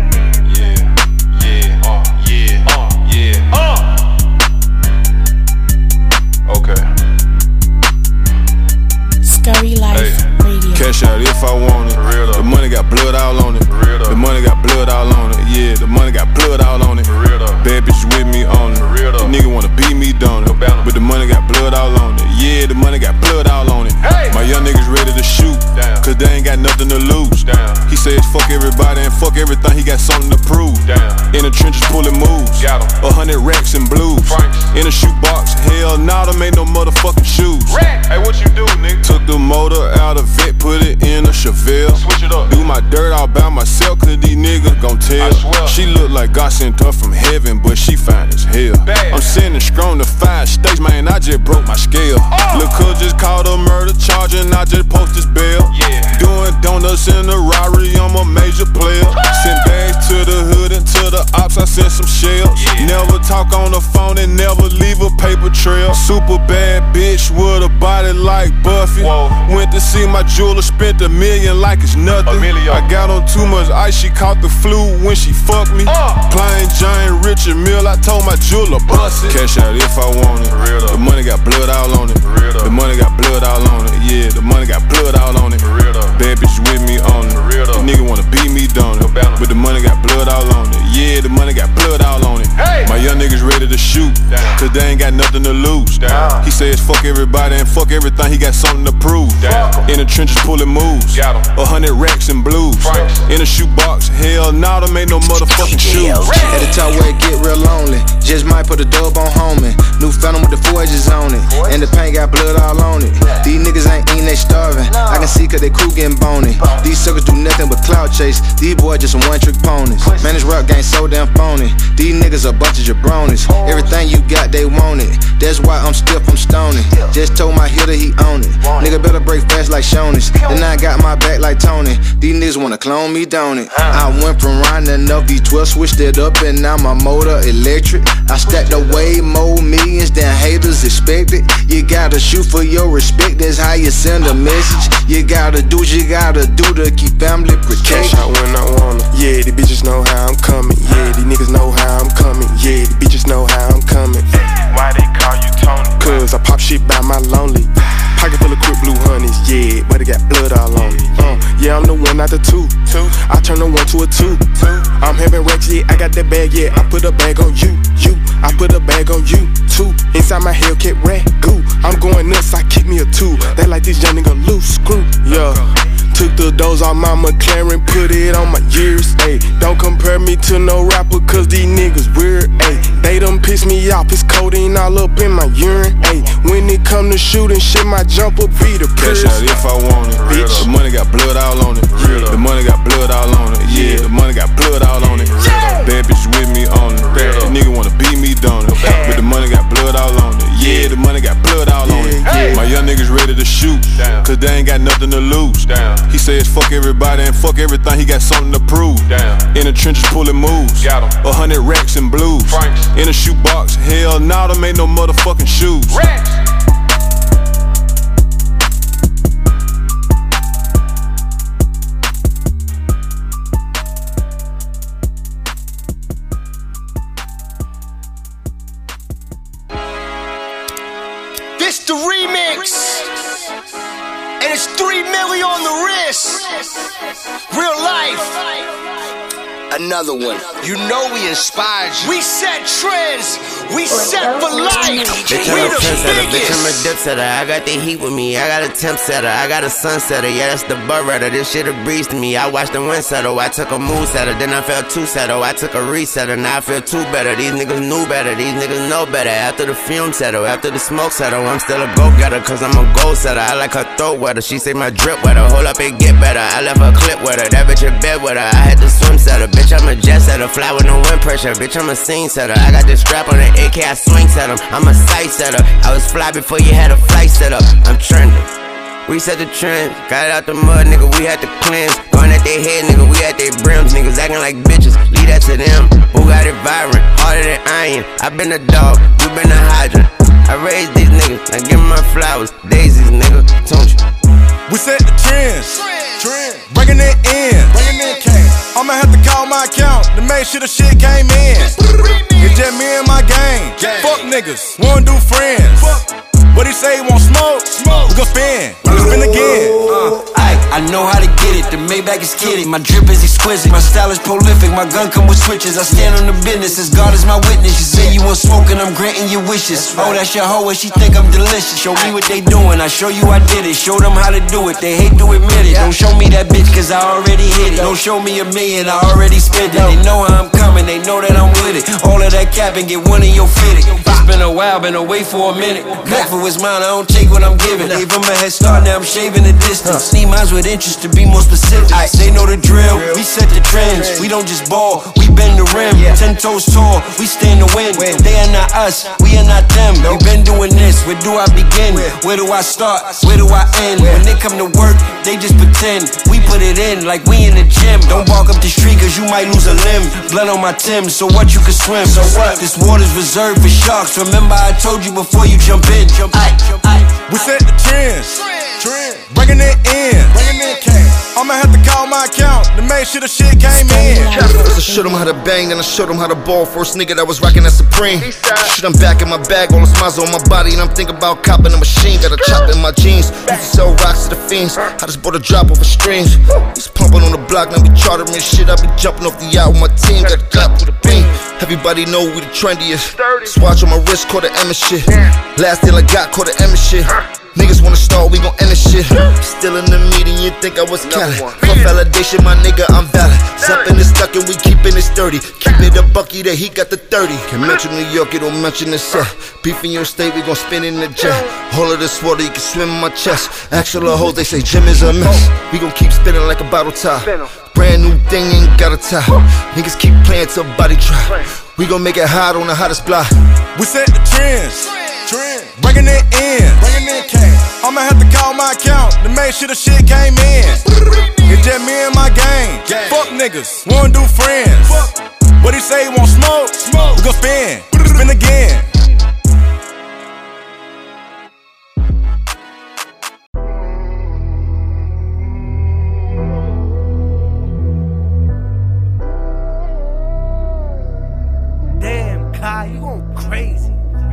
Scary Life Radio. Cash out if I want it. The money got blood all on it. The money got blood all on it. Yeah, the money got blood all on it. Bad bitch with me on it. The nigga wanna beat me down it. But the money got blood all on it. Yeah, the money got blood all on it. My young niggas ready to shoot, cause they ain't got nothing to lose. He says fuck everybody and fuck everything, he got something to prove. In the trenches pulling moves, 100 racks and blues. In a shoebox, hell nah, them ain't no motherfucking shoes. Hey, what you do, nigga? Took the motor out of it, put it in a Chevelle. Do my dirt all by myself, cause these niggas gon' tell. She look like God sent her from heaven, but she fine as hell. I'm sending strong to 5 states, man, I just broke my scale. Lil' cuz just called a murder charge and I just post his bail. Doing donuts in the Rari, I'm a major player. Send bags to the hood and to the ops, I sent some shells. Never talk on the phone and never leave a paper trail. Super bad bitch with a body like Buffy. Went to see my jeweler, spent $1 million like it's nothing. I got on too much ice, she caught the flu when she fucked me. Plain Jane, Richard Mill, I told my jeweler, bust it. Cash out if I want it. The money got blood all on it. The money got blood all on it. Yeah, the money got blood all on it. Bad bitch with me on it. The nigga wanna beat me down it. But the money got blood all on it. Yeah, the money got blood all on it. My young niggas ready to shoot, cause they ain't got nothing to lose. He says fuck everybody and fuck everything, he got something to prove. In the trenches pulling moves, 100 racks and blues. In a shoebox, hell nah, them ain't no motherfucking shoes. At the top where it get real lonely, just might put a dub on homie. New phantom with the 4 edges on it, and the paint got blood all on it. These niggas ain't eating, they starving. I can see cause they crew getting bony. These suckers do nothing but cloud chase. These boys just some one-trick ponies. Man, this rap game so damn phony. These niggas a bunch of jabronis. Everything you got, they want it. That's why I'm stiff, I'm stony. Just told my hitter he own it. Nigga better break fast like Shoney's. And I got my back like Tony. These niggas wanna clone me, don't it? I went from riding up V12, switched it up, and now my motor electric. I stacked away more millions than haters expected. You gotta shoot for your respect, that's how you send a message. You gotta do what you gotta do to keep family protected. Cash out when I wanna. Yeah, these bitches know how I'm coming. Yeah, these niggas know how I'm coming. Yeah, these bitches know how I'm coming. Why they call you Tony? Cause I pop shit by my lonely. Pocket full of quick blue honeys, yeah, but it got blood all on it. Yeah, I'm the one, not the two. I turn the 1 to a 2. I'm having racks, yeah, I got that bag, yeah. I put a bag on you. I put a bag on you too. Inside my Hellcat ragu, I'm going nuts, I kick me a 2. They like this young nigga loose screw, yeah. Took the doors on my McLaren, put it on my years, ayy. Don't compare me to no rapper, cause these niggas weird, ayy. They done piss me off, it's codeine all up in my urine, ayy. When it come to shooting shit, my jumper be the Cash out if I want it, bitch. The money got blood all on it. The money got blood all on it. Yeah, the money got blood all on it. Bad bitch with me on it. The nigga wanna beat me down it. But the money got blood all on it. Yeah, the money got blood all on it. My young niggas ready to shoot, cause they ain't got nothing to lose. He says fuck everybody and fuck everything, he got something to prove. In the trenches pulling moves, 100 racks and blues. In a shoebox, hell nah, them ain't no motherfucking shoes. This the remix, and it's 3 million on the wrist. Real life. Another one. You know we inspired you. We set trends. We set for life. Bitch, I'm a trendsetter. Bitch, I'm a dip setter. I got the heat with me. I got a temp setter. I got a sunsetter. Yeah, that's the butt rider. This shit a breeze to me. I watched the wind settle. I took a mood setter. Then I felt 2 settle. I took a resetter. Now I feel 2 better. These niggas knew better. These niggas know better. After the fume settle. After the smoke settle. I'm still a go-getter. Cause I'm a goal setter. I like her throat wetter. She say my drip wetter. Hold up, it get better. I left her clip with her. That bitch in bed with her. I had to swim setter. Bitch, I'm a jet setter. Fly with no wind pressure. Bitch, I'm a scene setter. I got this strap on the AK. I swing set 'em. I'm a sight setter. I was fly before you had a flight set up. I'm trending. We set the trend. Got it out the mud, nigga. We had to cleanse. Going at their head, nigga. We at their brims. Niggas acting like bitches. Leave that to them. Who got it vibrant? Harder than iron. I been a dog. You been a hydrant. I raised these niggas. I give 'em my flowers. Daisies, nigga. Don't you? We set the trends. Breaking it in. I'ma have to call my account to make sure the shit came in. It's just me and my gang. Fuck niggas, wanna do friends. What he say, he want smoke? We gon' spin, again. I know how to get it, the Maybach is kidding. My drip is exquisite, my style is prolific. My gun come with switches, I stand on the business as God is my witness. You say you want smoke and I'm granting your wishes. Oh, that's your hoe and she think I'm delicious. Show me what they doing, I show you I did it. Show them how to do it, they hate to admit it. Don't show me that bitch cause I already hit it. Don't show me $1 million, I already spent it. They know how I'm coming, they know that I'm with it. All of that cap and get one in your fitted. been a while, been away for a minute. Back for what's mine, I don't take what I'm giving. Gave him a head start, now I'm shaving the distance. Need minds with interest to be more specific. They know the drill, we set the trends. We don't just ball, we bend the rim. 10 toes tall, we stand to win. They are not us, we are not them. We been doing this, where do I begin? Where do I start, where do I end? When they come to work, they just pretend. We put it in like we in the gym. Don't walk up the street cause you might lose a limb. Blood on my Timbs, so what, you can swim. So what? This water's reserved for sharks. Remember I told you before you jump in. We set the trends, bringing it in. I'ma have to call my account to make sure the shit came in. I showed him how to bang, then I showed him how to ball. First nigga that was rocking that Supreme. Shit, I'm back in my bag, all the smiles on my body, and I'm thinking about copping a machine. Got a chop in my jeans, used to sell rocks to the fiends. I just bought a drop over streams. He's pumping on the block, now we chartering shit. I be jumping off the yacht with my team, got a clap with a beam. Everybody know we the trendiest. Swatch on my wrist, caught the Emma shit. Last deal I got, caught the Emma shit. Niggas wanna start, we gon' end this shit. Still in the meeting, you think I was Cali. For validation, my nigga, I'm valid. Zuppin' is stuck and we keepin' it sturdy. Keep it a bucky that he got the 30. Can mention New York, you don't mention the set. Beef in your state, we gon' spin in the jet. All of this water, you can swim in my chest. Actual hoes, they say gym is a mess. We gon' keep spinning like a bottle top. Brand new thing, ain't got a top. Niggas keep playing till body drop. We gon' make it hot on the hottest block. We set the trends, bringing it in. I'ma have to call my account to make sure the shit came in. It's just me and my gang. Fuck niggas, wanna do friends. What he say, he want smoke? We gon' spin again. Damn, Kai, you going crazy.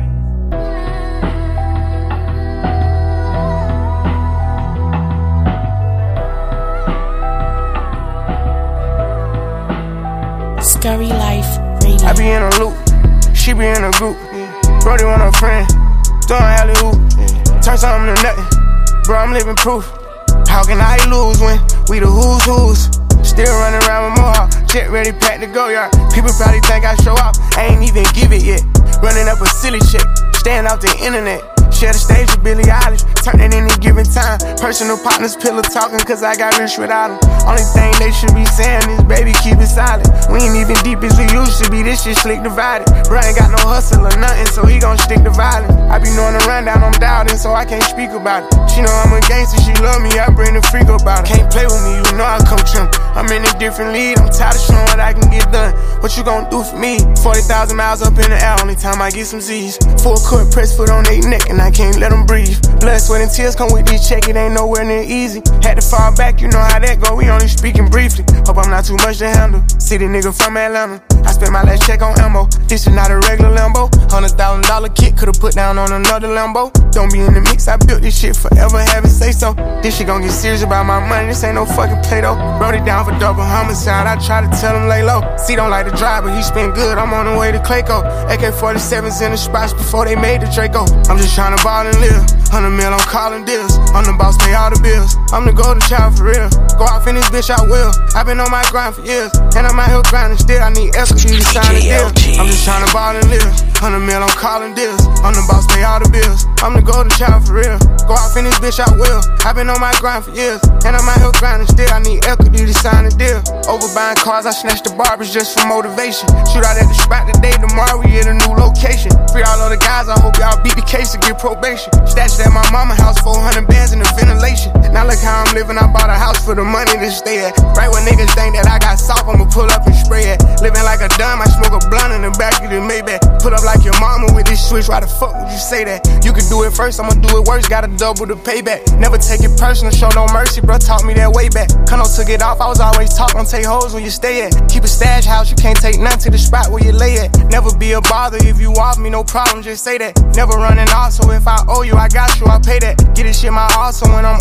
Scary Life Radio. I be in a loop, she be in a group. Brody want a friend, doing alley-oop. Turn something to nothing, bro, I'm living proof. How can I lose when we the who's? Still running around with more, jet ready, packed to go, yard. People probably think I show up, I ain't even give it yet. Running up a silly chick, staying off the internet. Share the stage with Billie Eilish, turn it any given time. Personal partners, pillow talking, cause I got rich without them. Only thing they should be saying is, baby, keep it silent. We ain't even deep as we used to be, this shit slick divided. Bro ain't got no hustle or nothing, so he gon' stick to violence. I be knowing the rundown, I'm doubting, so I can't speak about it. She know I'm a gangster, she love me, I bring the freak about it. Can't play with me, you know I come trim. I'm in a different league, I'm tired of showing what I can get done. What you gon' do for me? 40,000 miles up in the air, only time I get some Z's. Full court press foot on their neck, and I can't let them breathe. Blood, sweat, and tears come with this check, it ain't nowhere near easy. Had to fall back, you know how that go, we only speaking briefly. Hope I'm not too much to handle. City nigga from Atlanta, I spent my last check on ammo. This is not a regular Lambo. $100,000 kit, could've put down on another Lambo. Don't be in the mix, I built this shit forever, have it say so. This shit gon' get serious about my money, this ain't no fucking Play-Doh. Wrote it down for double homicide, I try to tell him lay low. C don't like to drive, but he spin good, I'm on the way to Clayco. AK-47s in the spots before they made the Draco. I'm just tryna ball and live, 100 mil, I'm calling deals. I'm the boss, pay all the bills, I'm the golden child for real. Go off in this bitch, I will. I've been on my grind for years, and I'm out here grinding still, I need equity to sign a deal. I'm just tryna ball and live, 100 mil, I'm calling deals. I'm the boss, pay all the bills, I'm the golden child for real. Go off in this bitch, I will. I've been on my grind for years, and I'm out here grinding still, I need equity to sign a deal. Over buying cars, I snatched the barbers just for motivation. Shoot out at the spot today, tomorrow we at a new location. Free all of the guys, I hope y'all beat the case to get probation. Stashed at my mama house, 400 bands in the ventilation. Now look how I'm living, I bought a house for the money to stay at. Right when niggas think that I got soft, I'ma pull up and spray it. Living like a dumb, I smoke a blunt in the back of the Maybach. Put up like your mama with this switch, why the fuck would you say that? You could do it first, I'ma do it worse, gotta double the payback. Never take it personal, show no mercy, bro, taught me that way back. Cuno took it off, I was always taught, don't take hoes where you stay at. Keep a stash house, you can't take none to the spot where you lay at. Never be a bother, if you off me, no problem, just say that. Never running off, so if I owe you, I got you, I pay that. Get this shit my all, so when I'm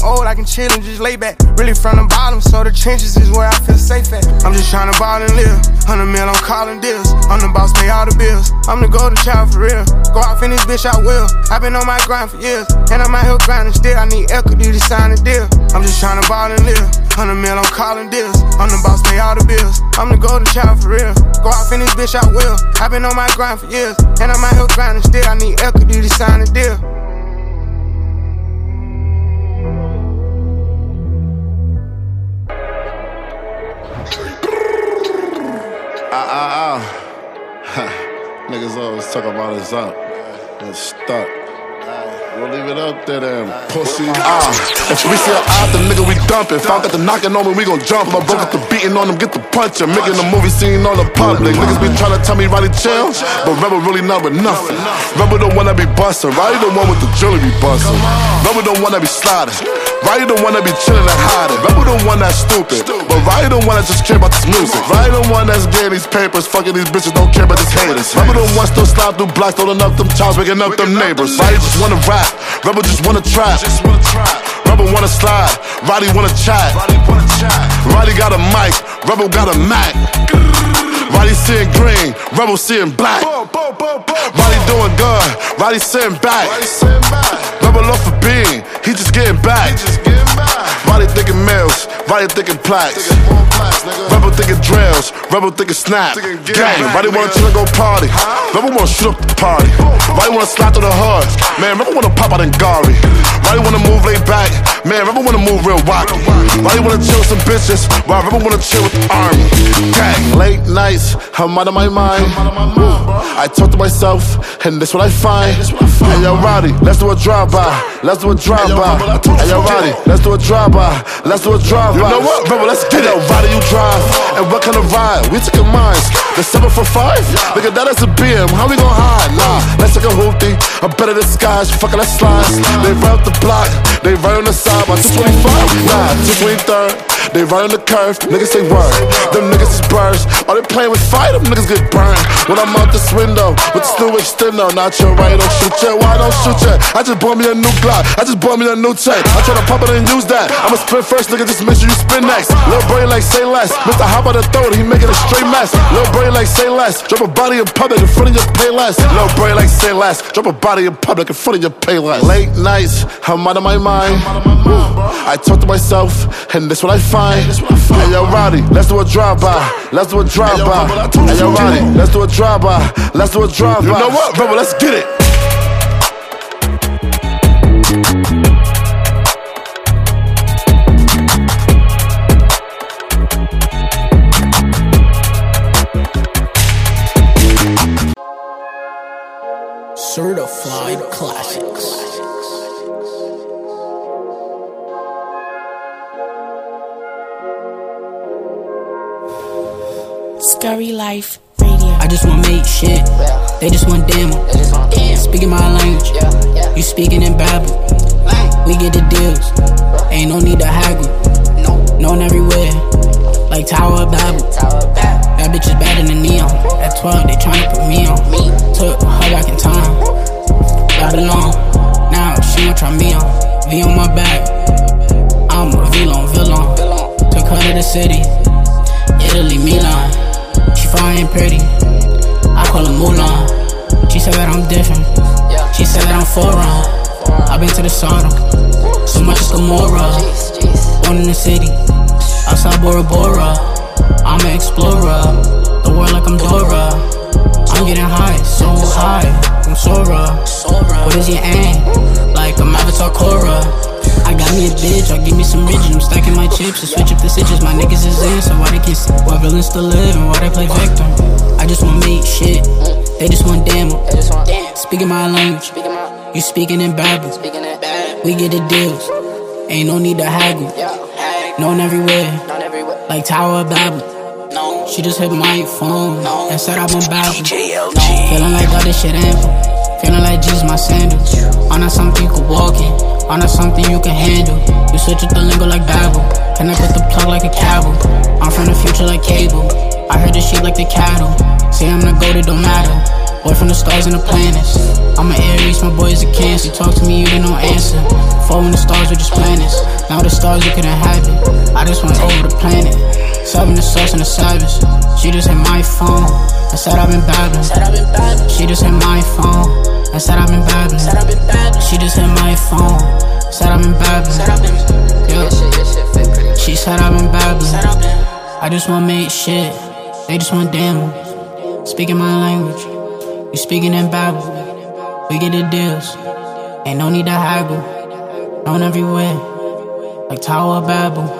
old, I can chill and just lay back. Really from the bottom, so the trenches is where I feel safe at. I'm just trying to ball and live. 100 mil, I'm calling deals. I'm the boss, pay all the bills. I'm the golden child for real. Go off in this bitch, I will. I've been on my grind for years, and I'm out here grinding still. I need equity to sign a deal. I'm just trying to ball and live. 100 mil, I'm calling deals. I'm the boss, pay all the bills. I'm the golden child for real. Go off in this bitch, I will. I've been on my grind for years, and I'm out here grinding still. I need equity to sign a deal. Niggas always talk about us up and stuck. We'll leave it up there then, pussy. If we see an op, the nigga we dumpin'. If I got the knockin' on me, we gon' jump. If I broke up the beatin' on him, get the puncher. Making the movie scene on the public. Niggas be tryna tell me Riley chill, but Rebel really not with nothing. Rebel the one that be bustin', Riley the one with the jewelry bustin'. Rebel the one that be sliding, Riley the one that be chillin' and hiding. Rebel the one that's stupid, but Riley the one that just care about this music. Riley the one that's getting these papers, fucking these bitches, don't care about these haters. Rebel the one still slide through blocks, throwing up them chops, waking up them neighbors. Riley just wanna rap. Rebel just wanna trap. Rebel wanna slide. Roddy wanna chat. Roddy got a mic. Rebel got a Mac. Roddy seeing green. Rebel seeing black. Roddy doing good. Roddy sitting back. Rebel off a bean. He just getting back. Roddy thinking mills. Roddy thinking plaques. Rebel thinking drills. Rebel thinking snap. Gang. Roddy wanna chill and go party. Rebel wanna shoot up the party. Roddy wanna slide through the hood. Man, Rebel wanna pop out in Gary. Roddy wanna move laid back. Man, Rebel wanna move real wacky. Roddy wanna chill with some bitches, while Rebel wanna chill with the army. Gang. Late nights, I'm out of my mind. I talk to myself, and this what I find. Hey yo, Roddy, let's do a drive-by. Let's do a drive-by. Hey yo, Roddy, let's do a drive-by. Let's do a drive-by. You know what, Rebel, let's get it. Hey yo, Roddy, you drive, and what kind of ride? We took a mines. The 745? Nigga, that is a BM. How we gon' hide? Nah, let's take a hoopty. I'm better than skies. Fuckin' let's slide. They right up the block. They right on the side. By 225? Nah, 223rd. They right on the curve. Niggas say word. Them niggas is birds. Are they playing with fire? Them niggas get burned. When I'm out this window with this new extender, not your right, don't shoot ya. Why don't shoot ya? I just bought me a new Glock. I just bought me a new tape. I try to pop it and use that. I'ma spin first, nigga. Just make sure you spin next. Lil' Brady like say less. Mr. Hop out the throat, he making a straight mess. Lil' Brady like say less. Drop a body in public in front of your pay less. Lil' Brady like say less. Drop a body in public in front of your pay less. Late nights, I'm out of my mind. I talk to myself, and this what I find. Hey yo, Roddy, let's do a drive-by. Let's do a drive-by. Hey yo, Roddy, let's do a drive-by. Let's do a drive-by. You know what, Rebel, let's get it. Certified Classics. Scary Life Radio. I just wanna make shit. They just want demo. Speaking my language. You speaking in Babel. We get the deals. Ain't no need to haggle. Known everywhere. Like Tower of Babel. That bitch is better than Neon. At 12, they tryna put me on. Took her back in time. Babylon. Now she gon' try me on. V on my back. I'm a villain. Took her to the city. Italy, Milan. She fine and pretty. I call her Mulan. She said that I'm different. She said that I'm foreign. I've been to the Sodom. So much as Gomorrah. Born in the city. Outside Bora Bora. I'm an explorer. The world like I'm Dora. I'm getting high, so high. I'm Sora. What is your aim? Like I'm Avatar Korra. I got me a bitch, I'll give me some ridges. I'm stacking my chips and switch up the stitches. My niggas is in, so why they can't see? Why villains still live and why they play victim? I just wanna make shit. They just want demo. Speaking my language. You speaking in Babel. We get the deals. Ain't no need to haggle. Known everywhere. Like Tower of Babel. She just hit my phone and said I'm on Babel. Feeling like all this shit ample. Feeling like G's my sandals. On not something you can walk in. On not something you can handle. You switch with the lingo like Babel. Connect with the plug like a cable. I'm from the future like cable. I heard the sheep like the cattle. Say I'm the goat, it don't matter. Boy from the stars and the planets. I'm an Aries, my boy is a Cancer. You talk to me, you get no answer. Following the stars with just planets. Now the stars you couldn't have it. I just went over the planet. Serving the sauce and the savage. She just hit my phone. I said I've been babbling. She just hit my phone. I said I've been babbling. She just hit my phone. Said I've been babbling. Yeah. She said I've been babbling. I just wanna make shit. They just want damn. Speaking my language. You speaking in Babel. We get the deals. Ain't no need to haggle. Known everywhere. Like Tower of Babel.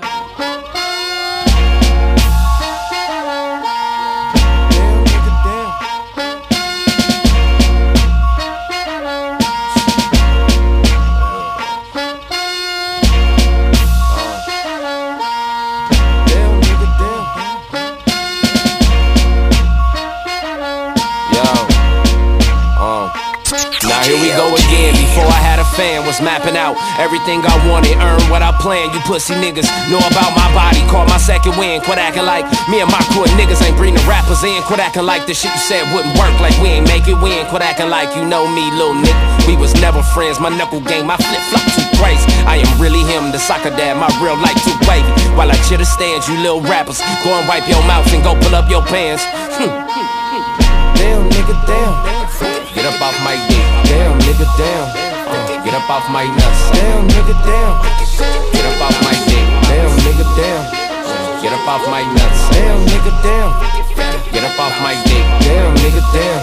Was mapping out everything I wanted, earn what I planned. You pussy niggas know about my body, call my second win. Quit acting like me and my crew of niggas ain't bringing rappers in. Quit acting like the shit you said wouldn't work, like we ain't make it win. Quit acting like you know me, little nigga. We was never friends, my knuckle game, my flip flop too crazy. I am really him, the soccer dad, my real life too wavy. While I chitter stands, you little rappers, go and wipe your mouth and go pull up your pants. Damn, nigga, damn. Get up off my dick. Damn, nigga, damn. Get up off my nuts. Damn, nigga, damn. Get up off my dick. Damn, nigga, damn. Get up off my nuts. Damn, nigga, damn. Get up off my dick. Damn, nigga, damn.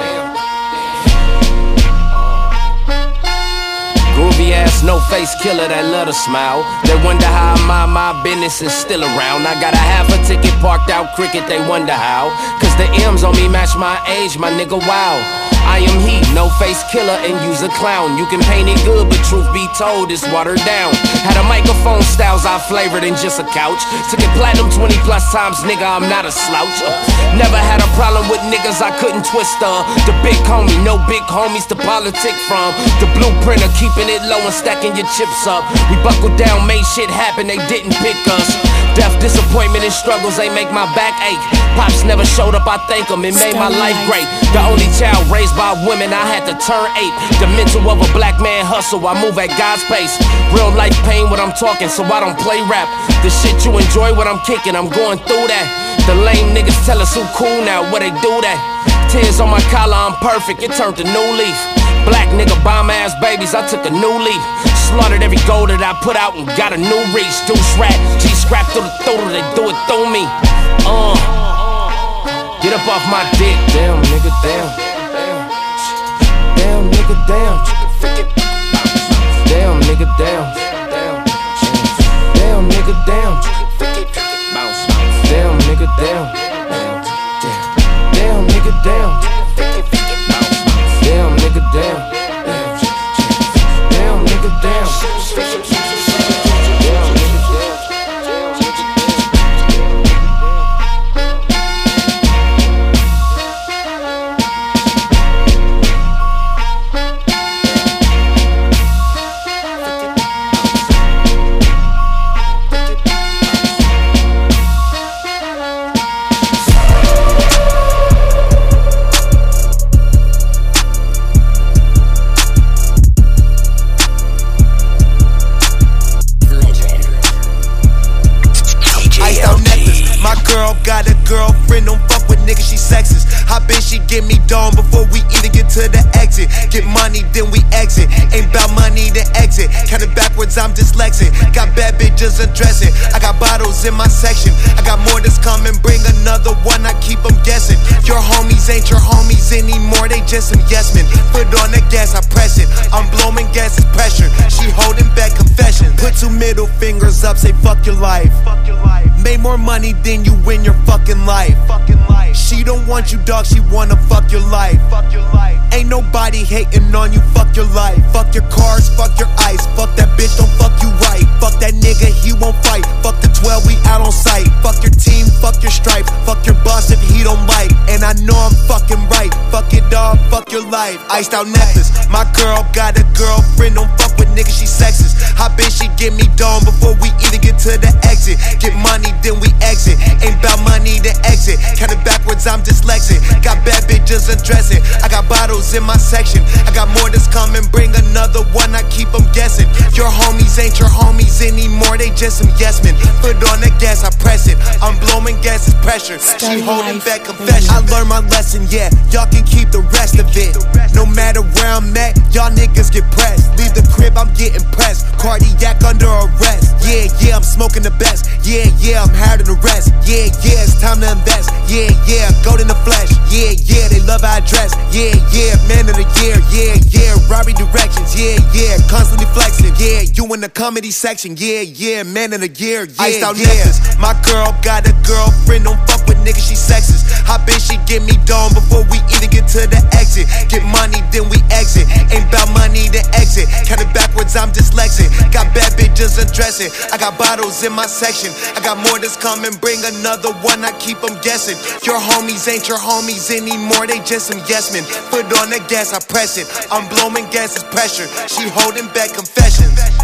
Groovy ass, no face killer that love to smile. They wonder how I mind my business is still around. I got a half a ticket parked out cricket, they wonder how. Cause the M's on me match my age, my nigga, wow. I am he, no face killer and use a clown. You can paint it good, but truth be told, it's watered down. Had a microphone styles I flavored in just a couch. Took it platinum 20 plus times, nigga, I'm not a slouch. Never had a problem with niggas I couldn't twist. The big homie, no big homies to politic from. The blueprint of keeping it low and stacking your chips up. We buckled down, made shit happen, they didn't pick us. Death, disappointment, and struggles, they make my back ache. Pops never showed up, I thank him, it made my life great. The only child raised by women, I had to turn 8. The mental of a black man hustle, I move at God's pace. Real life pain when I'm talking, so I don't play rap. The shit you enjoy when I'm kicking, I'm going through that. The lame niggas tell us who cool now, where they do that. Tears on my collar, I'm perfect, it turned to new leaf. Black nigga bomb ass babies, I took a new leaf. Slaughtered every goal that I put out and got a new reach. Deuce rat, G-scrap through the throat, they do it through me. Get up off my dick, damn nigga, damn. Damn nigga, damn. Damn nigga, damn. Damn nigga, damn. Damn nigga, damn. Damn nigga, damn. Damn nigga, damn. Damn nigga, damn. Get me done before we even get to the exit. Get money, then we exit. Ain't bout money, then exit. Count it backwards, I'm dyslexic. Got bad bitches undressing. I got bottles in my section. I got more that's coming, bring another one, I keep them guessing. Your homies ain't your homies anymore, they just some yes men. Foot on the gas, I press it. I'm blowing gas, it's pressure. She holding back confession. Put 2 middle fingers up, say fuck your life. Made more money than you in your fucking life. She don't want you, dog, she wanna fuck your life. Ain't nobody hating on you, fuck your life. Fuck your cars, fuck your ice. Fuck that bitch, don't fuck you right. Fuck that nigga, he won't fight. Fuck the 12, we out on sight. Fuck your team, fuck your stripes. Fuck your boss if he don't bite. And I know I'm fucking right. Fuck it all, fuck your life. life, iced out necklace. My girl got a girlfriend, don't fuck with niggas, she sexist. I bet she get me done before we even get to the exit. Get money, then we exit. Ain't bout money, then exit. Kinda backwards, I'm dyslexic. Got bad bitches undressing. I got bottles in my section. I got more that's coming, bring another one, I keep them guessing. Your homies ain't your homies anymore, they just some yes men. Foot on the gas, I press it. I'm blowing gas, it's pressure. She holding back confession. I learned my lesson, yeah. Y'all can keep the rest of it. No matter where I'm at, y'all niggas get pressed. Leave the crib, I'm getting pressed. Cardiac under arrest. Yeah, yeah, I'm smoking the best. Yeah, yeah, I'm higher than the rest. Yeah, yeah, it's time to invest. Yeah, yeah, gold in the flesh. Yeah, yeah, they love how I dress. Yeah, yeah, man of the year. Yeah, yeah, Robbie directions. Yeah, yeah, constantly flexing. Yeah, you in the comedy section. Yeah, yeah, man of the year. Yeah, iced out necklace. My girl got a girlfriend, don't fuck with niggas, she sexist. I bet she get me done before we even get to the exit. Get money, then we exit. Ain't bout money, then exit. Kinda backwards, I'm dyslexic. Got bad bitches undressing. I got bottles in my section. I got more that's coming, bring another one, I keep them guessing. Your homies ain't your homies anymore, they just some yes men. Foot on the gas, I press it. I'm blowing gas, it's pressure. She holding back confessions.